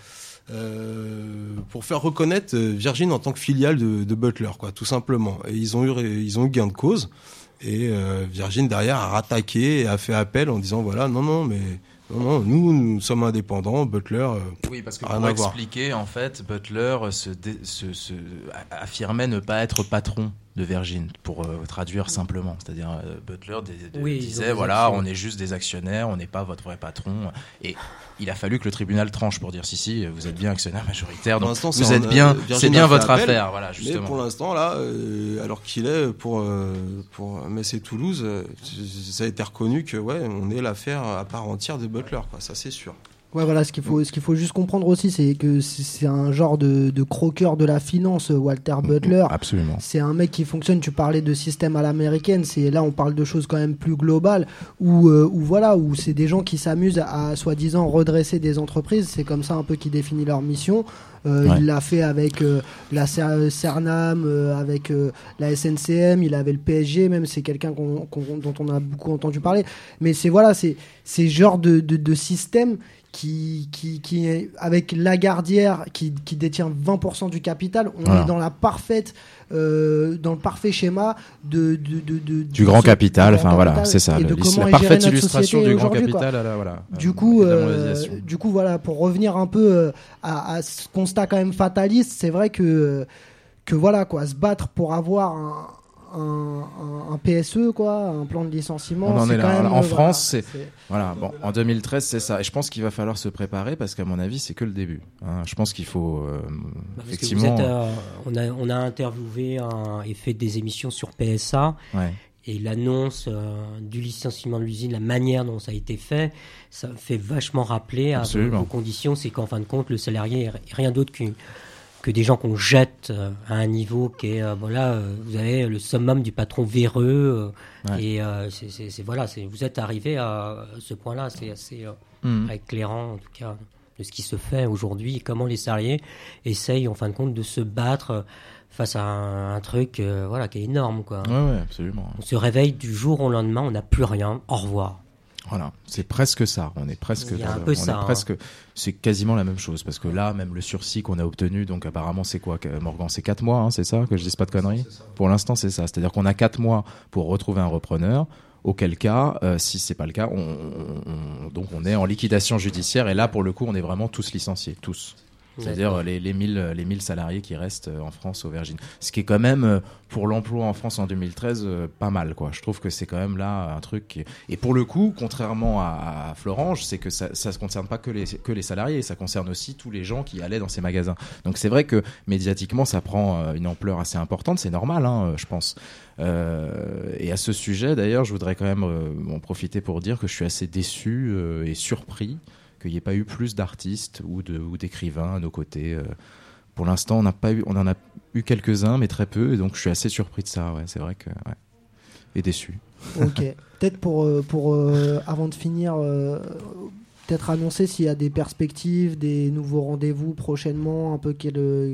euh, pour faire reconnaître Virgin en tant que filiale de, de Butler, quoi, tout simplement. Et ils ont eu ils ont eu gain de cause. Et euh, Virgin derrière a rattaqué et a fait appel en disant voilà non non mais Non, non, nous, nous sommes indépendants, Butler, euh, oui, parce que rien pour à voir. expliquer, en fait, Butler se, dé, se, se affirmait ne pas être patron de Virgin, pour euh, traduire simplement. C'est-à-dire, euh, Butler d- d- oui, disait, voilà, actions. On est juste des actionnaires, on n'est pas votre vrai patron. Et il a fallu que le tribunal tranche pour dire, si, si, vous êtes bien actionnaire majoritaire, donc vous êtes bien, euh, c'est bien votre appel, affaire. Voilà, justement. Mais pour l'instant, là, euh, alors qu'il est pour, euh, pour Metz et Toulouse, euh, ça a été reconnu que, ouais, on est l'affaire à part entière de Butler, quoi, ça c'est sûr. Ouais, voilà, ce qu'il faut, ce qu'il faut juste comprendre aussi, c'est que c'est un genre de, de croqueur de la finance, Walter Butler. Absolument. C'est un mec qui fonctionne, tu parlais de système à l'américaine, c'est, là on parle de choses quand même plus globales, où, euh, où voilà, où c'est des gens qui s'amusent à, à soi-disant redresser des entreprises, c'est comme ça un peu qu'il définit leur mission. Euh, ouais. Il l'a fait avec euh, la Cernam, euh, avec euh, la S N C M, il avait le P S G, même c'est quelqu'un qu'on, qu'on, dont on a beaucoup entendu parler. Mais c'est voilà, c'est c'est genre de, de, de système qui, qui, qui est avec Lagardière qui, qui détient vingt pour cent du capital. On voilà. est dans la parfaite, euh, dans le parfait schéma de, de, de, de du grand capital. Enfin voilà, c'est ça. Le, la parfaite illustration du grand capital. Quoi. Là, voilà. Du coup, euh, du coup, voilà, pour revenir un peu à, à ce constat quand même fataliste, c'est vrai que que voilà quoi, se battre pour avoir un Un, un, un P S E, quoi, un plan de licenciement. On en c'est est là. Quand même, en euh, France, voilà, c'est, c'est voilà. Bon, en deux mille treize, c'est ça. Et je pense qu'il va falloir se préparer parce qu'à mon avis, c'est que le début. Hein. Je pense qu'il faut euh, parce effectivement. Que vous êtes, euh, on a on a interviewé un, et fait des émissions sur P S A. Ouais. Et l'annonce euh, du licenciement de l'usine, la manière dont ça a été fait, ça fait vachement rappeler à vos, vos conditions. C'est qu'en fin de compte, le salarié est rien d'autre qu'une que des gens qu'on jette euh, à un niveau qui est euh, voilà euh, vous avez le summum du patron véreux euh, ouais. et euh, c'est, c'est, c'est voilà c'est vous êtes arrivé à ce point-là, c'est assez euh, mmh. éclairant en tout cas de ce qui se fait aujourd'hui et comment les salariés essayent en fin de compte de se battre face à un, un truc euh, voilà qui est énorme quoi. Ouais, ouais, absolument. On se réveille du jour au lendemain, on n'a plus rien, au revoir. Voilà, c'est presque ça. On est presque. Il y a dans un le, peu on ça. Est hein. presque. C'est quasiment la même chose parce que là, même le sursis qu'on a obtenu, donc apparemment c'est quoi, Morgan, c'est quatre mois, hein, c'est ça, que je dise pas de conneries. Pour l'instant, c'est ça. C'est-à-dire qu'on a quatre mois pour retrouver un repreneur. Auquel cas, euh, si c'est pas le cas, on, on, on, donc on est en liquidation judiciaire et là, pour le coup, on est vraiment tous licenciés, tous. C'est-à-dire les, les, mille, les mille salariés qui restent en France au Virgin. Ce qui est quand même, pour l'emploi en France en deux mille treize, pas mal, quoi. Je trouve que c'est quand même là un truc... Qui... Et pour le coup, contrairement à, à Florange, c'est que ça ne concerne pas que les, que les salariés, ça concerne aussi tous les gens qui allaient dans ces magasins. Donc c'est vrai que médiatiquement, ça prend une ampleur assez importante, c'est normal, hein, je pense. Euh, et à ce sujet, d'ailleurs, je voudrais quand même euh, en profiter pour dire que je suis assez déçu euh, et surpris qu'il n'y ait pas eu plus d'artistes ou, de, ou d'écrivains à nos côtés. Euh, pour l'instant, on n'a pas eu, on en a eu quelques-uns, mais très peu, et donc je suis assez surpris de ça. Ouais, c'est vrai que, ouais. Et déçu. Ok. Peut-être pour, pour euh, avant de finir, euh, peut-être annoncer s'il y a des perspectives, des nouveaux rendez-vous prochainement, un peu quel,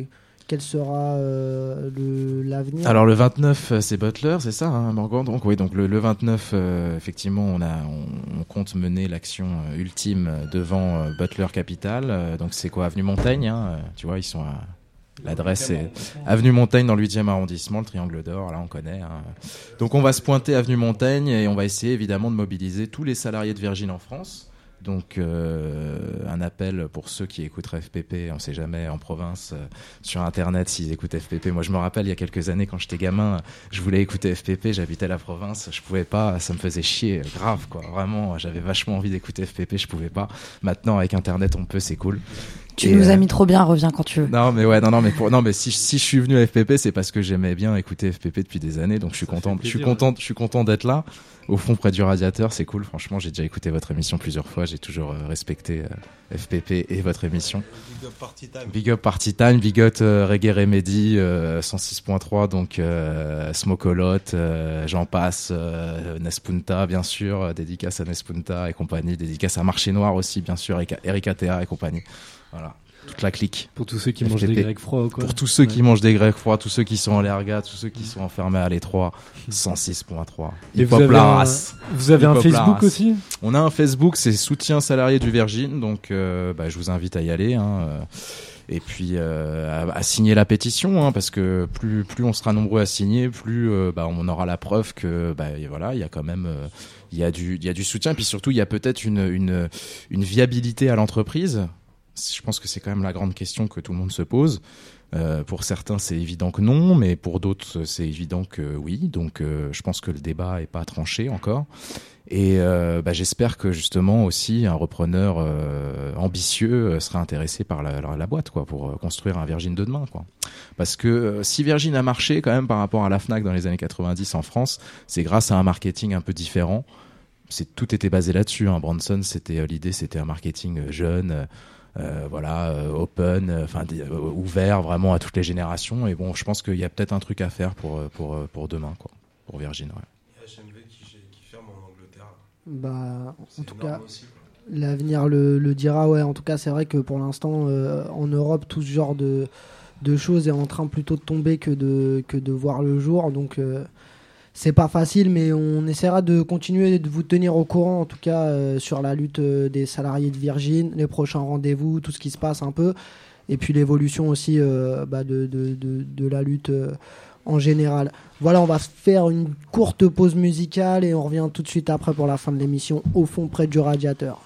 quel sera euh, le, l'avenir? Alors le vingt-neuf, c'est Butler, c'est ça, hein, Morgan. Donc oui, donc le, le vingt-neuf, euh, effectivement, on a, on, on compte mener l'action euh, ultime devant euh, Butler Capital. Euh, donc c'est quoi, avenue Montaigne, hein, euh, tu vois, ils sont à l'adresse est avenue Montaigne dans le huitième arrondissement, le Triangle d'Or, là on connaît. Hein. Donc on va se pointer avenue Montaigne et on va essayer évidemment de mobiliser tous les salariés de Virgin en France. Donc euh, un appel pour ceux qui écoutent F P P, on sait jamais en province, euh, sur internet s'ils écoutent F P P. Moi je me rappelle il y a quelques années quand j'étais gamin, je voulais écouter F P P, j'habitais la province, je pouvais pas, ça me faisait chier, grave quoi. Vraiment, j'avais vachement envie d'écouter F P P, je pouvais pas. Maintenant avec internet on peut, c'est cool. Tu Et, nous euh, as mis trop bien, reviens quand tu veux. Non mais ouais, non non mais pour non mais si si je suis venu à F P P, c'est parce que j'aimais bien écouter F P P depuis des années, donc je suis content, je suis content, je suis content d'être là. Au fond, près du radiateur, c'est cool. Franchement, j'ai déjà écouté votre émission plusieurs fois. J'ai toujours euh, respecté euh, F P P et votre émission. Big up Party Time. Big up Party Time, Big up euh, Reggae Remedy, euh, cent six point trois, donc euh, Smokolot, euh, j'en passe, euh, Nespunta, bien sûr, euh, dédicace à Nespunta et compagnie, dédicace à Marché Noir aussi, bien sûr, Eric A T A et compagnie. Voilà. Toute la clique. Pour tous ceux qui F P P. mangent des grecs froids ou quoi. Pour tous ceux Ouais. qui mangent des grecs froids, tous ceux qui sont en l'erga, tous ceux qui sont enfermés à l'étroit. cent six point trois. Et Hip vous hop avez la un- race. vous avez un Hip hop la Facebook race. aussi? On a un Facebook, c'est Soutien Salarié du Virgin, donc euh, bah, je vous invite à y aller. Hein, euh, et puis euh, à, à signer la pétition, hein, parce que plus plus on sera nombreux à signer, plus euh, bah, on aura la preuve que bah, et voilà, il y a quand même euh, il y a du il y a du soutien, et puis surtout il y a peut-être une une une viabilité à l'entreprise. Je pense que c'est quand même la grande question que tout le monde se pose. Euh, pour certains, c'est évident que non, mais pour d'autres, c'est évident que oui. Donc, euh, je pense que le débat est pas tranché encore. Et euh, bah, j'espère que justement aussi un repreneur euh, ambitieux euh, sera intéressé par la, la, la boîte, quoi, pour euh, construire un Virgin de demain, quoi. Parce que euh, si Virgin a marché quand même par rapport à la Fnac dans les années quatre-vingt-dix en France, c'est grâce à un marketing un peu différent. C'est tout était basé là-dessus. Hein. Branson, c'était euh, l'idée, c'était un marketing euh, jeune. Euh, Euh, voilà, euh, open, enfin euh, euh, ouvert vraiment à toutes les générations. Et bon, je pense qu'il y a peut-être un truc à faire pour pour pour demain, quoi, pour Virgin. Ouais. Il y a H M V qui, qui ferme en Angleterre. Bah, en C'est tout énorme cas, aussi, quoi. l'avenir le, le dira. Ouais, en tout cas, c'est vrai que pour l'instant, euh, en Europe, tout ce genre de, de choses est en train plutôt de tomber que de, que de voir le jour. Donc, euh, c'est pas facile, mais on essaiera de continuer de vous tenir au courant, en tout cas, euh, sur la lutte euh, des salariés de Virgin, les prochains rendez-vous, tout ce qui se passe un peu, et puis l'évolution aussi euh, bah, de, de, de, de la lutte euh, en général. Voilà, on va se faire une courte pause musicale et on revient tout de suite après pour la fin de l'émission, au fond près du radiateur.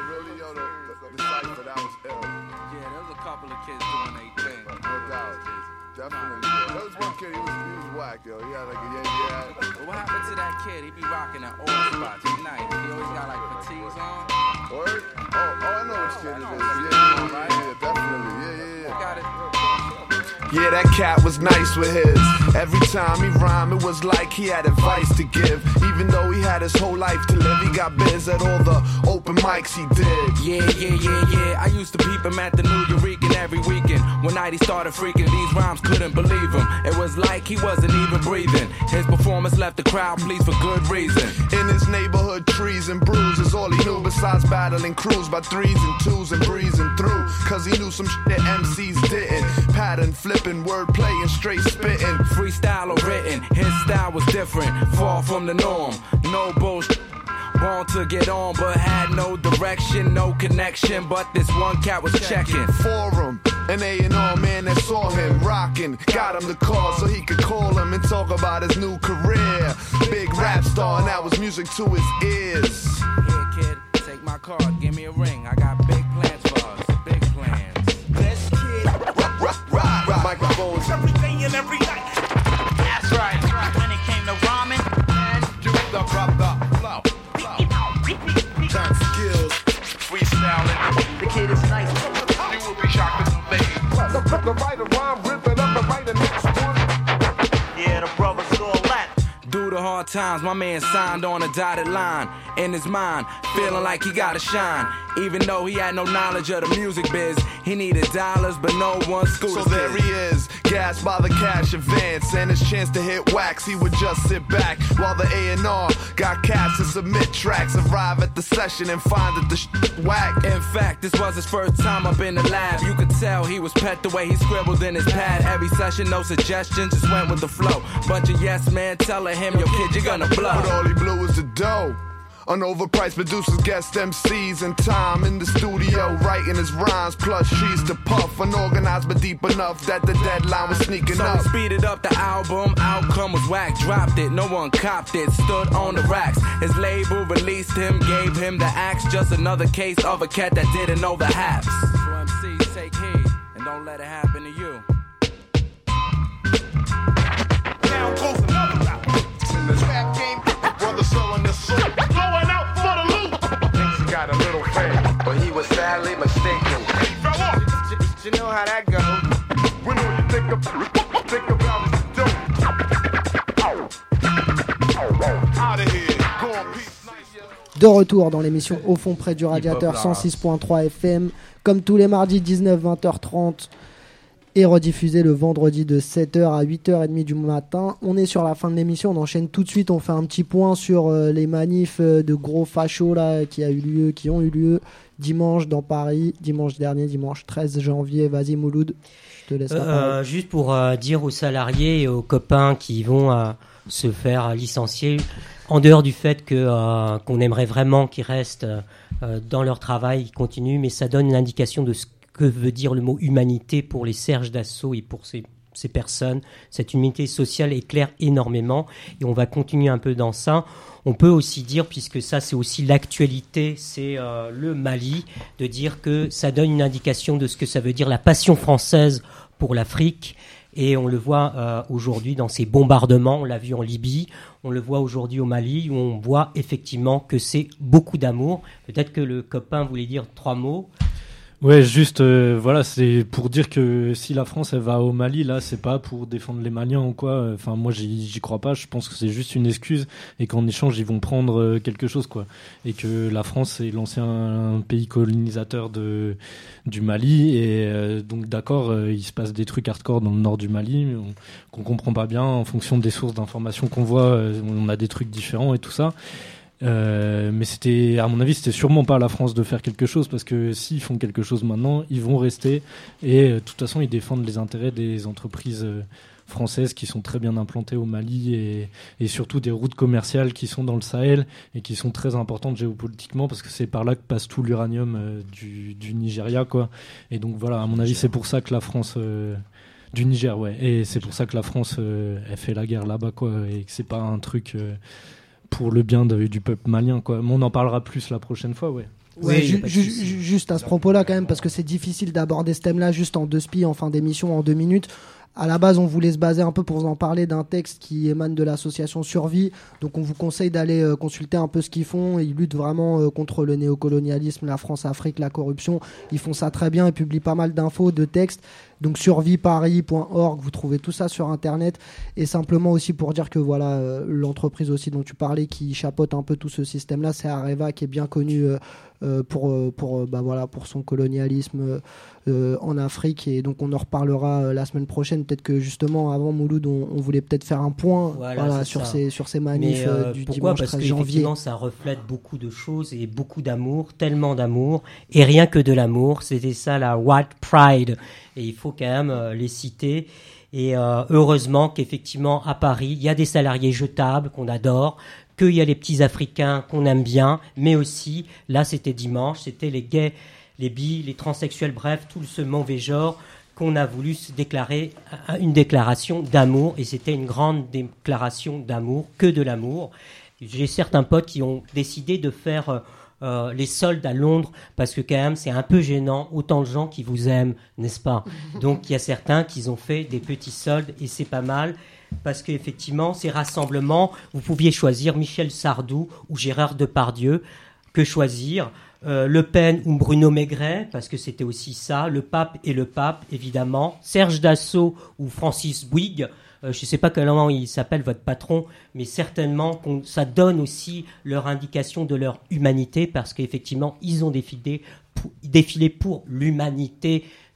What happened to that kid? He be rocking that old spots at night. He always got like fatigues on. Word? Oh, oh, I know which kid it is. Yeah, yeah, yeah, yeah, definitely. Yeah, yeah, yeah. Got it. Yeah, that cat was nice with his. Every time he rhymed, it was like he had advice to give. Even though he had his whole life to live, he got biz at all the open mics he did. Yeah, yeah, yeah, yeah. I used to peep him at the New Eurekan every weekend. One night he started freaking, these rhymes couldn't believe him. It was like he wasn't even breathing. His performance left the crowd pleased for good reason. In his neighborhood, trees and bruises, all he knew besides battling crews by threes and twos and breezing through. Cause he knew some shit that M Cs didn't. Pattern flipping, wordplay and straight spitting. Freestyle or written, his style was different, far from the norm. No bullshit. Born to get on, but had no direction, no connection. But this one cat was checking for him. An A and R man that saw him rocking, got him the call so he could call him and talk about his new career. Big rap star, and that was music to his ears. Here, kid, take my card, give me a ring. I got big plans for us, big plans. This kid, rock, rock, rock, rock. Microphones every day and every night. That's right. When it came to rhyming and do the brother flow. Time skills, freestyling. The kid is nice. You will be shocked as a baby. The, the writer rhyme, rip it up and write the next one. Yeah, the brothers all that. Due to hard times, my man signed on a dotted line. In his mind, feeling like he gotta shine. Even though he had no knowledge of the music biz, he needed dollars, but no one scooted. So there he is, gassed by the cash advance and his chance to hit wax. He would just sit back while the A and R got cast to submit tracks. Arrive at the session and find that the shit whack. In fact, this was his first time up in the lab. You could tell he was pet the way he scribbled in his pad. Every session, no suggestions, just went with the flow. Bunch of yes men telling him, yo kid, you're gonna blow. But all he blew was the dough. On overpriced producers, guest M Cs, and time in the studio writing his rhymes, plus trees to puff. Unorganized but deep enough that the deadline was sneaking so up. So he speeded up the album, outcome was whack. Dropped it, no one copped it, stood on the racks. His label released him, gave him the axe. Just another case of a cat that didn't know the haps. So M Cs, take heed, and don't let it happen to you. Now goes another rapper. In this rap game, brother selling this soul. Going out for the loot. Thinks he got a little fame, but he was sadly mistaken. You know how that goes. When all you think about, think about is the dope. Out of here, go on peace. De retour dans l'émission Au fond près du radiateur, cent six point trois F M, comme tous les mardis dix-neuf vingt heures trente et rediffusé le vendredi de sept heures à huit heures trente du matin. On est sur la fin de l'émission, on enchaîne tout de suite, on fait un petit point sur euh, les manifs euh, de gros fachos là, qui, a eu lieu, qui ont eu lieu dimanche dans Paris, dimanche dernier, dimanche treize janvier. Vas-y Mouloud, je te laisse la parole. Euh, juste pour euh, dire aux salariés et aux copains qui vont euh, se faire licencier, en dehors du fait que, euh, qu'on aimerait vraiment qu'ils restent euh, dans leur travail, qu'ils continuent, mais ça donne une indication de ce que veut dire le mot humanité pour les Serge Dassault et pour ces, ces personnes. Cette humanité sociale éclaire énormément et on va continuer un peu dans ça. On peut aussi dire, puisque ça c'est aussi l'actualité, c'est euh, le Mali, de dire que ça donne une indication de ce que ça veut dire la passion française pour l'Afrique. Et on le voit euh, aujourd'hui dans ces bombardements, on l'a vu en Libye, on le voit aujourd'hui au Mali, où on voit effectivement que c'est beaucoup d'amour. Peut-être que le copain voulait dire trois mots. Ouais, juste, euh, voilà, c'est pour dire que si la France, elle va au Mali, là, c'est pas pour défendre les Maliens ou quoi. Enfin, moi, j'y, j'y crois pas. Je pense que c'est juste une excuse et qu'en échange, ils vont prendre euh, quelque chose, quoi. Et que la France, c'est l'ancien pays colonisateur de, du Mali. Et euh, donc, d'accord, euh, il se passe des trucs hardcore dans le nord du Mali, mais on, qu'on comprend pas bien. En fonction des sources d'informations qu'on voit, euh, on a des trucs différents et tout ça. Euh, mais c'était, à mon avis, c'était sûrement pas à la France de faire quelque chose, parce que s'ils font quelque chose maintenant, ils vont rester et de toute façon ils défendent les intérêts des entreprises françaises qui sont très bien implantées au Mali et, et surtout des routes commerciales qui sont dans le Sahel et qui sont très importantes géopolitiquement, parce que c'est par là que passe tout l'uranium euh, du, du Nigeria, quoi. Et donc voilà, à mon avis, c'est pour ça que la France euh, du Niger, ouais, et c'est pour ça que la France euh, elle fait la guerre là-bas, quoi, et que c'est pas un truc euh, pour le bien de, du peuple malien, quoi. Mais on en parlera plus la prochaine fois, ouais. Ouais, ju- ju- juste à ce propos-là quand même, parce que c'est difficile d'aborder ce thème-là juste en deux spies, en fin d'émission, en deux minutes. À la base, on voulait se baser un peu pour vous en parler d'un texte qui émane de l'association Survie. Donc, on vous conseille d'aller euh, consulter un peu ce qu'ils font. Ils luttent vraiment euh, contre le néocolonialisme, la France-Afrique, la corruption. Ils font ça très bien. Ils publient pas mal d'infos, de textes. Donc, survie paris point org, vous trouvez tout ça sur Internet. Et simplement aussi pour dire que voilà, euh, l'entreprise aussi dont tu parlais, qui chapeaute un peu tout ce système-là, c'est Areva, qui est bien connue euh, euh, pour, euh, pour, euh, bah, voilà, pour son colonialisme euh, en Afrique. Et donc, on en reparlera euh, la semaine prochaine. Peut-être que justement, avant Mouloud, on, on voulait peut-être faire un point voilà, voilà, sur, ces, sur ces manifs Mais, euh, du pourquoi dimanche treize janvier. Parce qu'effectivement, ça reflète beaucoup de choses et beaucoup d'amour, tellement d'amour, et rien que de l'amour. C'était ça, la White Pride. Et il faut quand même euh, les citer. Et euh, heureusement qu'effectivement, à Paris, il y a des salariés jetables qu'on adore, qu'il y a les petits Africains qu'on aime bien, mais aussi, là, c'était dimanche, c'était les gays, les bi, les transsexuels, bref, tout ce mauvais genre qu'on a voulu se déclarer une déclaration d'amour. Et c'était une grande déclaration d'amour, que de l'amour. J'ai certains potes qui ont décidé de faire... Euh, Euh, les soldes à Londres, parce que quand même c'est un peu gênant, autant de gens qui vous aiment, n'est-ce pas? Donc il y a certains qui ont fait des petits soldes et c'est pas mal, parce qu'effectivement ces rassemblements, vous pouviez choisir Michel Sardou ou Gérard Depardieu. Que choisir? euh, Le Pen ou Bruno Maigret, parce que c'était aussi ça, le pape et le pape évidemment, Serge Dassault ou Francis Bouygues. Euh, je ne sais pas comment il s'appelle, votre patron, mais certainement qu'on, ça donne aussi leur indication de leur humanité, parce qu'effectivement, ils ont défilé pour, défilé pour l'humanité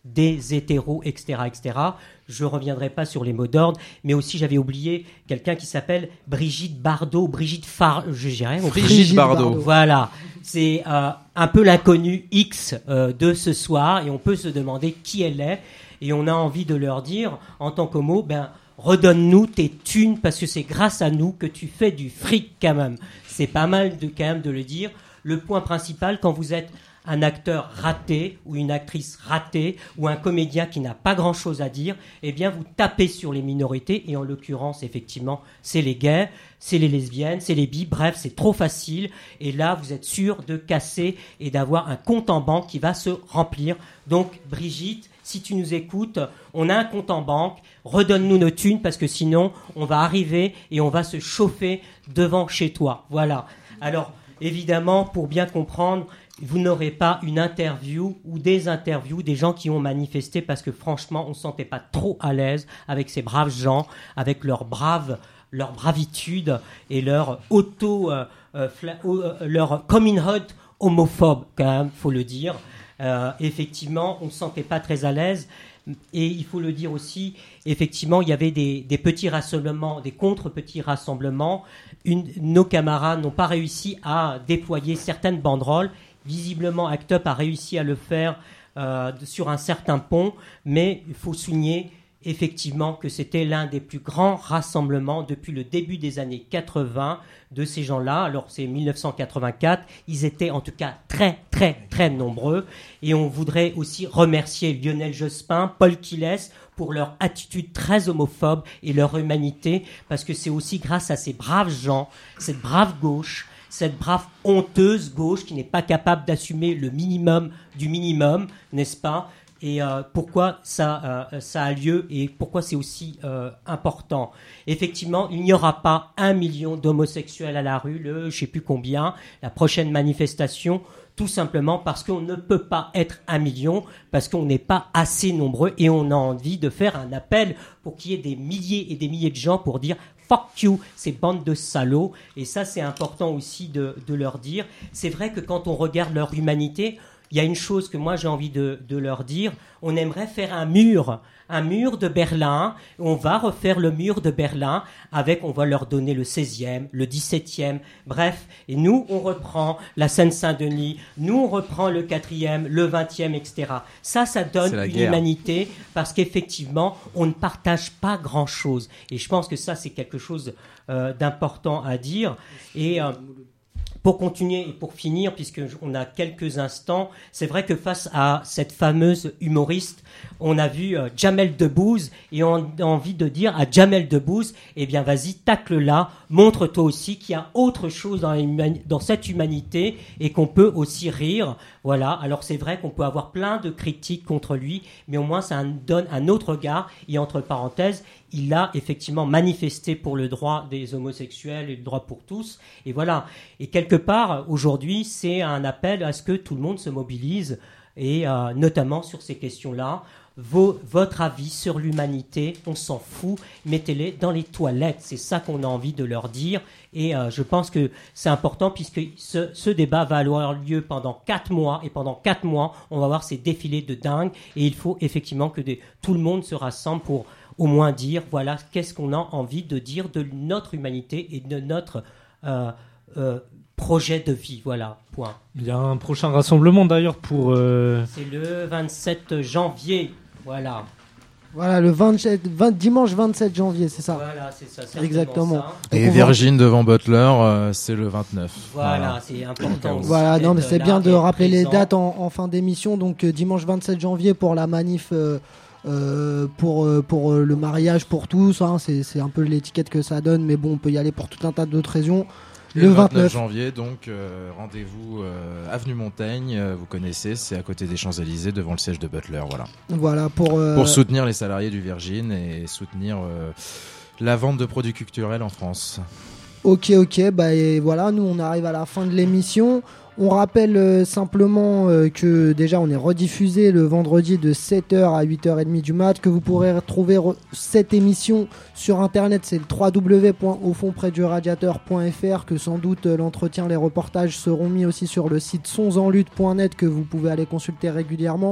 des hétéros, et cetera, et cetera. Je ne reviendrai pas sur les mots d'ordre, mais aussi j'avais oublié quelqu'un qui s'appelle Brigitte Bardot, Brigitte Far... Je dirais, Brigitte, Brigitte Bardot. Bardot. Voilà, c'est euh, un peu l'inconnu X euh, de ce soir, et on peut se demander qui elle est, et on a envie de leur dire, en tant qu'homo, ben, redonne-nous tes thunes, parce que c'est grâce à nous que tu fais du fric quand même. C'est pas mal de, quand même de le dire. Le point principal, quand vous êtes un acteur raté ou une actrice ratée ou un comédien qui n'a pas grand-chose à dire, eh bien vous tapez sur les minorités, et en l'occurrence effectivement c'est les gays, c'est les lesbiennes, c'est les bi, bref c'est trop facile, et là vous êtes sûr de casser et d'avoir un compte en banque qui va se remplir. Donc Brigitte, si tu nous écoutes, on a un compte en banque, redonne-nous nos thunes parce que sinon on va arriver et on va se chauffer devant chez toi. Voilà. Alors évidemment, pour bien comprendre, vous n'aurez pas une interview ou des interviews des gens qui ont manifesté parce que franchement, on ne se sentait pas trop à l'aise avec ces braves gens, avec leur brave, leur bravitude et leur auto, euh, euh, fla- euh, leur coming out homophobe, quand même, faut le dire. Euh, effectivement, on ne se sentait pas très à l'aise. Et il faut le dire aussi, effectivement, il y avait des, des petits rassemblements, des contre-petits rassemblements. Une, nos camarades n'ont pas réussi à déployer certaines banderoles. Visiblement, Act Up a réussi à le faire euh, sur un certain pont, mais il faut souligner effectivement que c'était l'un des plus grands rassemblements depuis le début des années quatre-vingts de ces gens-là. Alors c'est dix-neuf cent quatre-vingt-quatre, ils étaient en tout cas très très très nombreux, et on voudrait aussi remercier Lionel Jospin, Paul Quilles pour leur attitude très homophobe et leur humanité, parce que c'est aussi grâce à ces braves gens, cette brave gauche, cette brave honteuse gauche qui n'est pas capable d'assumer le minimum du minimum, n'est-ce pas ? Et euh, pourquoi ça, euh, ça a lieu et pourquoi c'est aussi euh, important. Effectivement, il n'y aura pas un million d'homosexuels à la rue, le je ne sais plus combien, la prochaine manifestation, tout simplement parce qu'on ne peut pas être un million, parce qu'on n'est pas assez nombreux, et on a envie de faire un appel pour qu'il y ait des milliers et des milliers de gens pour dire « fuck you », ces bandes de salauds. Et ça, c'est important aussi de, de leur dire. C'est vrai que quand on regarde leur humanité, il y a une chose que moi j'ai envie de, de leur dire, on aimerait faire un mur, un mur de Berlin, on va refaire le mur de Berlin avec, on va leur donner le seizième, le dix-septième, bref, et nous on reprend la Seine-Saint-Denis, nous on reprend le quatrième, le vingtième, et cetera. Ça, ça donne une guerre. Humanité, parce qu'effectivement, on ne partage pas grand-chose, et je pense que ça c'est quelque chose euh, d'important à dire, et... Euh, Pour continuer et pour finir, puisqu'on a quelques instants, c'est vrai que face à cette fameuse humoriste, on a vu euh, Jamel Debbouze, et on a envie de dire à Jamel Debbouze, eh bien vas-y, tacle-la, montre-toi aussi qu'il y a autre chose dans, humani- dans cette humanité et qu'on peut aussi rire. Voilà, alors c'est vrai qu'on peut avoir plein de critiques contre lui, mais au moins ça un, donne un autre regard, et entre parenthèses, il a effectivement manifesté pour le droit des homosexuels et le droit pour tous. Et voilà. Et quelque part, aujourd'hui, c'est un appel à ce que tout le monde se mobilise, et euh, notamment sur ces questions-là. Vos, votre avis sur l'humanité, on s'en fout, mettez-les dans les toilettes. C'est ça qu'on a envie de leur dire. Et euh, je pense que c'est important, puisque ce, ce débat va avoir lieu pendant quatre mois. Et pendant quatre mois, on va voir ces défilés de dingue. Et il faut effectivement que des, tout le monde se rassemble pour au moins dire, voilà, qu'est-ce qu'on a envie de dire de notre humanité et de notre euh, euh, projet de vie. Voilà, point. Il y a un prochain rassemblement d'ailleurs pour... Euh... C'est le vingt-sept janvier, voilà. Voilà, le vingt-sept, vingt, dimanche vingt-sept janvier, c'est ça. Voilà, c'est ça. Exactement. Ça. Et Virgin va... devant Butler, euh, c'est le vingt-neuf. Voilà, voilà. C'est important. Voilà, non, mais c'est bien de rappeler présent. Les dates en, en fin d'émission. Donc, euh, dimanche vingt-sept janvier pour la manif... Euh, Euh, pour euh, pour euh, le mariage pour tous, hein, c'est c'est un peu l'étiquette que ça donne, mais bon, on peut y aller pour tout un tas d'autres raisons. Le, le vingt-neuf janvier, donc euh, rendez-vous euh, avenue Montaigne, euh, vous connaissez, c'est à côté des Champs-Élysées, devant le siège de Butler, voilà. Voilà pour euh... pour soutenir les salariés du Virgin et soutenir euh, la vente de produits culturels en France. Ok, ok, bah et voilà, nous on arrive à la fin de l'émission. On rappelle euh, simplement euh, que déjà on est rediffusé le vendredi de sept heures à huit heures trente du mat, que vous pourrez retrouver re- cette émission sur internet, c'est le w w w point au fond près du radiateur point f r, que sans doute euh, l'entretien, les reportages seront mis aussi sur le site sons en lutte point net, que vous pouvez aller consulter régulièrement.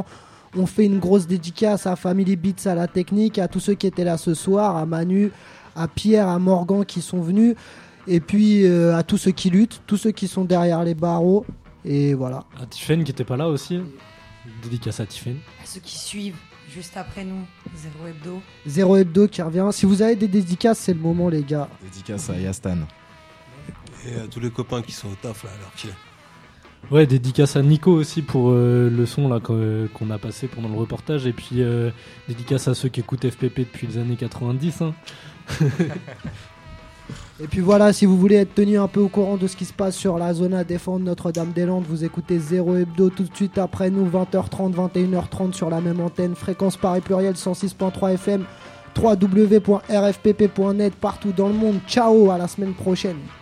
On fait une grosse dédicace à Family Beats à la technique, à tous ceux qui étaient là ce soir, à Manu, à Pierre, à Morgan qui sont venus, et puis euh, à tous ceux qui luttent, tous ceux qui sont derrière les barreaux, et voilà. À Tiffen qui était pas là aussi, dédicace à Tiffen. À ceux qui suivent juste après nous, Zéro Hebdo. Zéro Hebdo qui revient. Si vous avez des dédicaces, c'est le moment les gars. Dédicace à Yastan. Et à tous les copains qui sont au taf là, alors qu'il est. Ouais, dédicace à Nico aussi pour euh, le son là qu'on, qu'on a passé pendant le reportage, et puis euh, dédicace à ceux qui écoutent F P P depuis les années quatre-vingt-dix. Hein. Et puis voilà, si vous voulez être tenu un peu au courant de ce qui se passe sur la zone à défendre Notre-Dame-des-Landes, vous écoutez Zéro Hebdo tout de suite après nous, vingt heures trente, vingt et une heures trente sur la même antenne, fréquence Paris Pluriel cent six point trois F M, w w w point r f p p point net partout dans le monde. Ciao, à la semaine prochaine.